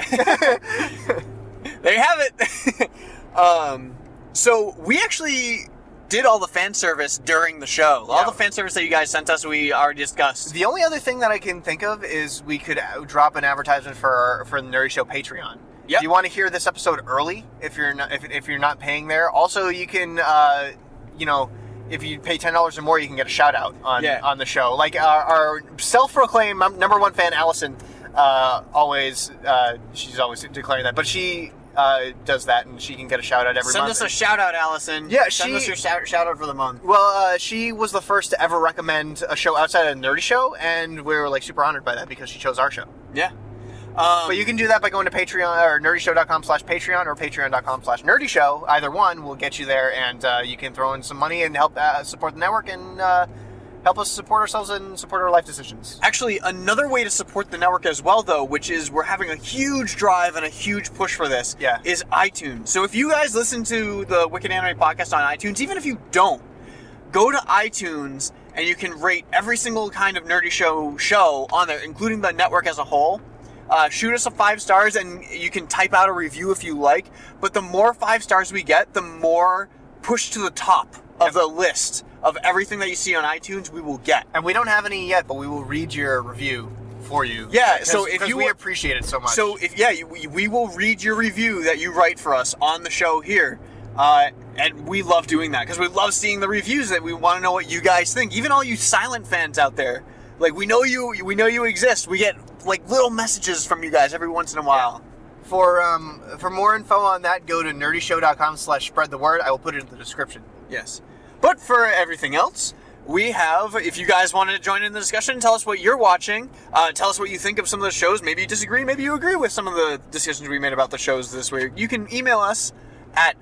There you have it. So we actually did all the fan service during the show. All Yeah. the fan service that you guys sent us, we already discussed. The only other thing that I can think of is we could drop an advertisement for the Nerdy Show Patreon. Yep. If you want to hear this episode early, if you're not paying there, also you can if you pay $10 or more, you can get a shout out on the show. Like our self-proclaimed number one fan, Allison, She's always declaring that, but she does that, and she can get a shout out every Send month. us a shout out, Allison. Yeah, Send us your shout out for the month. Well, she was the first to ever recommend a show outside of the Nerdy Show, and we were like super honored by that because she chose our show. Yeah. But you can do that by going to Patreon or nerdyshow.com/Patreon or patreon.com/nerdyshow. Either one will get you there, and you can throw in some money and help support the network and help us support ourselves and support our life decisions. Actually, another way to support the network as well, though, which is we're having a huge drive and a huge push for this, is iTunes. So if you guys listen to the Wicked Anime Podcast on iTunes, even if you don't, go to iTunes and you can rate every single kind of Nerdy show on there, including the network as a whole. Shoot us a 5 stars, and you can type out a review if you like. But the more 5 stars we get, the more push to the top of the list of everything that you see on iTunes we will get. And we don't have any yet, but we will read your review for you. Yeah, so if you we appreciate it so much. So we will read your review that you write for us on the show here. And we love doing that because we love seeing the reviews. That we want to know what you guys think. Even all you silent fans out there, like we know you exist. We get like little messages from you guys every once in a while. Yeah. For more info on that, go to nerdyshow.com/spread the word. I will put it in the description. Yes. But for everything else, we have, if you guys wanted to join in the discussion, tell us what you're watching, tell us what you think of some of the shows, maybe you disagree, maybe you agree with some of the decisions we made about the shows this week, you can email us at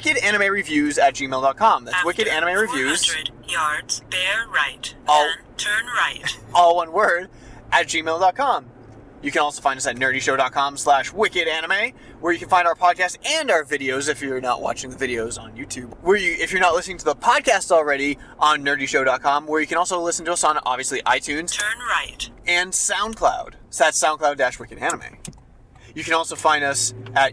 wickedanimereviews@gmail.com. That's wickedanimereviews. 400 yards, bear right, Oh. then turn right. all one word, at gmail.com. You can also find us at nerdyshow.com/wickedanime, where you can find our podcast and our videos if you're not watching the videos on YouTube. If you're not listening to the podcast already, on nerdyshow.com, where you can also listen to us on, obviously, iTunes Turn right. and SoundCloud. So that's SoundCloud-wickedanime. You can also find us at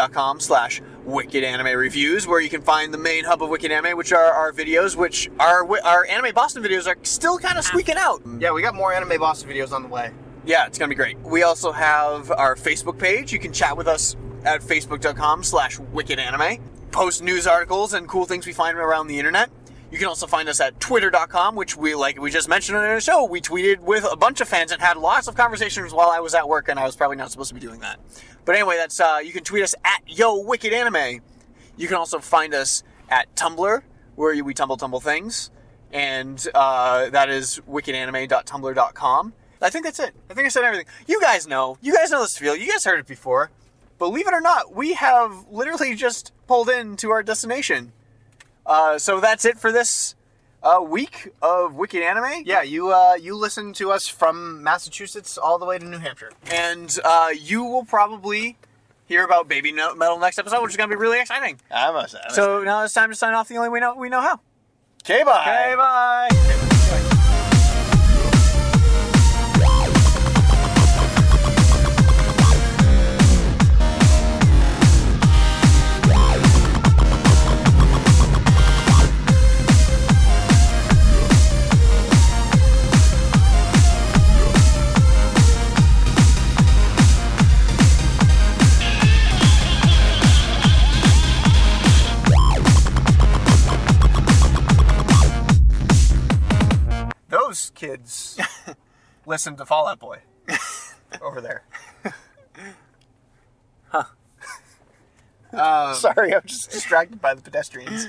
youtube.com/wickedanimereviews, where you can find the main hub of Wicked Anime, which are our videos, which our Anime Boston videos are still kind of squeaking out. Yeah, we got more Anime Boston videos on the way. Yeah, it's going to be great. We also have our Facebook page. You can chat with us at facebook.com/wickedanime. Post news articles and cool things we find around the internet. You can also find us at twitter.com, which we just mentioned in the show. We tweeted with a bunch of fans and had lots of conversations while I was at work, and I was probably not supposed to be doing that. But anyway, that's you can tweet us at YoWickedAnime. You can also find us at Tumblr, where we tumble things, and that is wickedanime.tumblr.com. I think that's it. I think I said everything. You guys know this feel. You guys heard it before. Believe it or not, we have literally just pulled into our destination. So that's it for this week of Wicked Anime. Yeah, you listen to us from Massachusetts all the way to New Hampshire. And you will probably hear about Baby Metal next episode, which is going to be really exciting. So now it's time to sign off the only way we know how. Okay, bye. Okay, bye. Those kids listen to Fall Out Boy over there. Sorry, I'm just distracted by the pedestrians.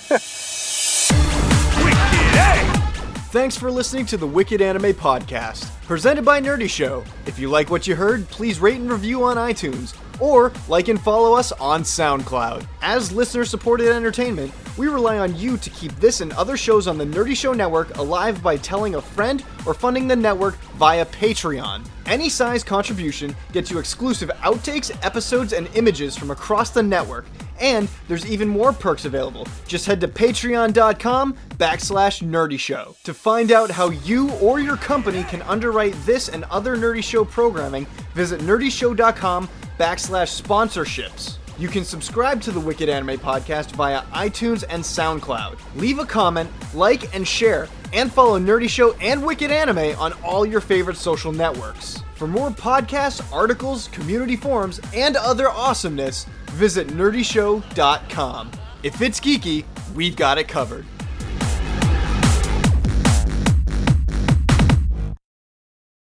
Thanks for listening to the Wicked Anime Podcast, presented by Nerdy Show. If you like what you heard, please rate and review on iTunes, or like and follow us on SoundCloud. As listener-supported entertainment, we rely on you to keep this and other shows on the Nerdy Show Network alive by telling a friend or funding the network via Patreon. Any size contribution gets you exclusive outtakes, episodes, and images from across the network. And there's even more perks available. Just head to patreon.com/Nerdy Show to find out how you or your company can underwrite this and other Nerdy Show programming. Visit nerdyshow.com/sponsorships. You can subscribe to the Wicked Anime Podcast via iTunes and SoundCloud. Leave a comment, like, and share, and follow Nerdy Show and Wicked Anime on all your favorite social networks. For more podcasts, articles, community forums, and other awesomeness, visit nerdyshow.com. If it's geeky, we've got it covered.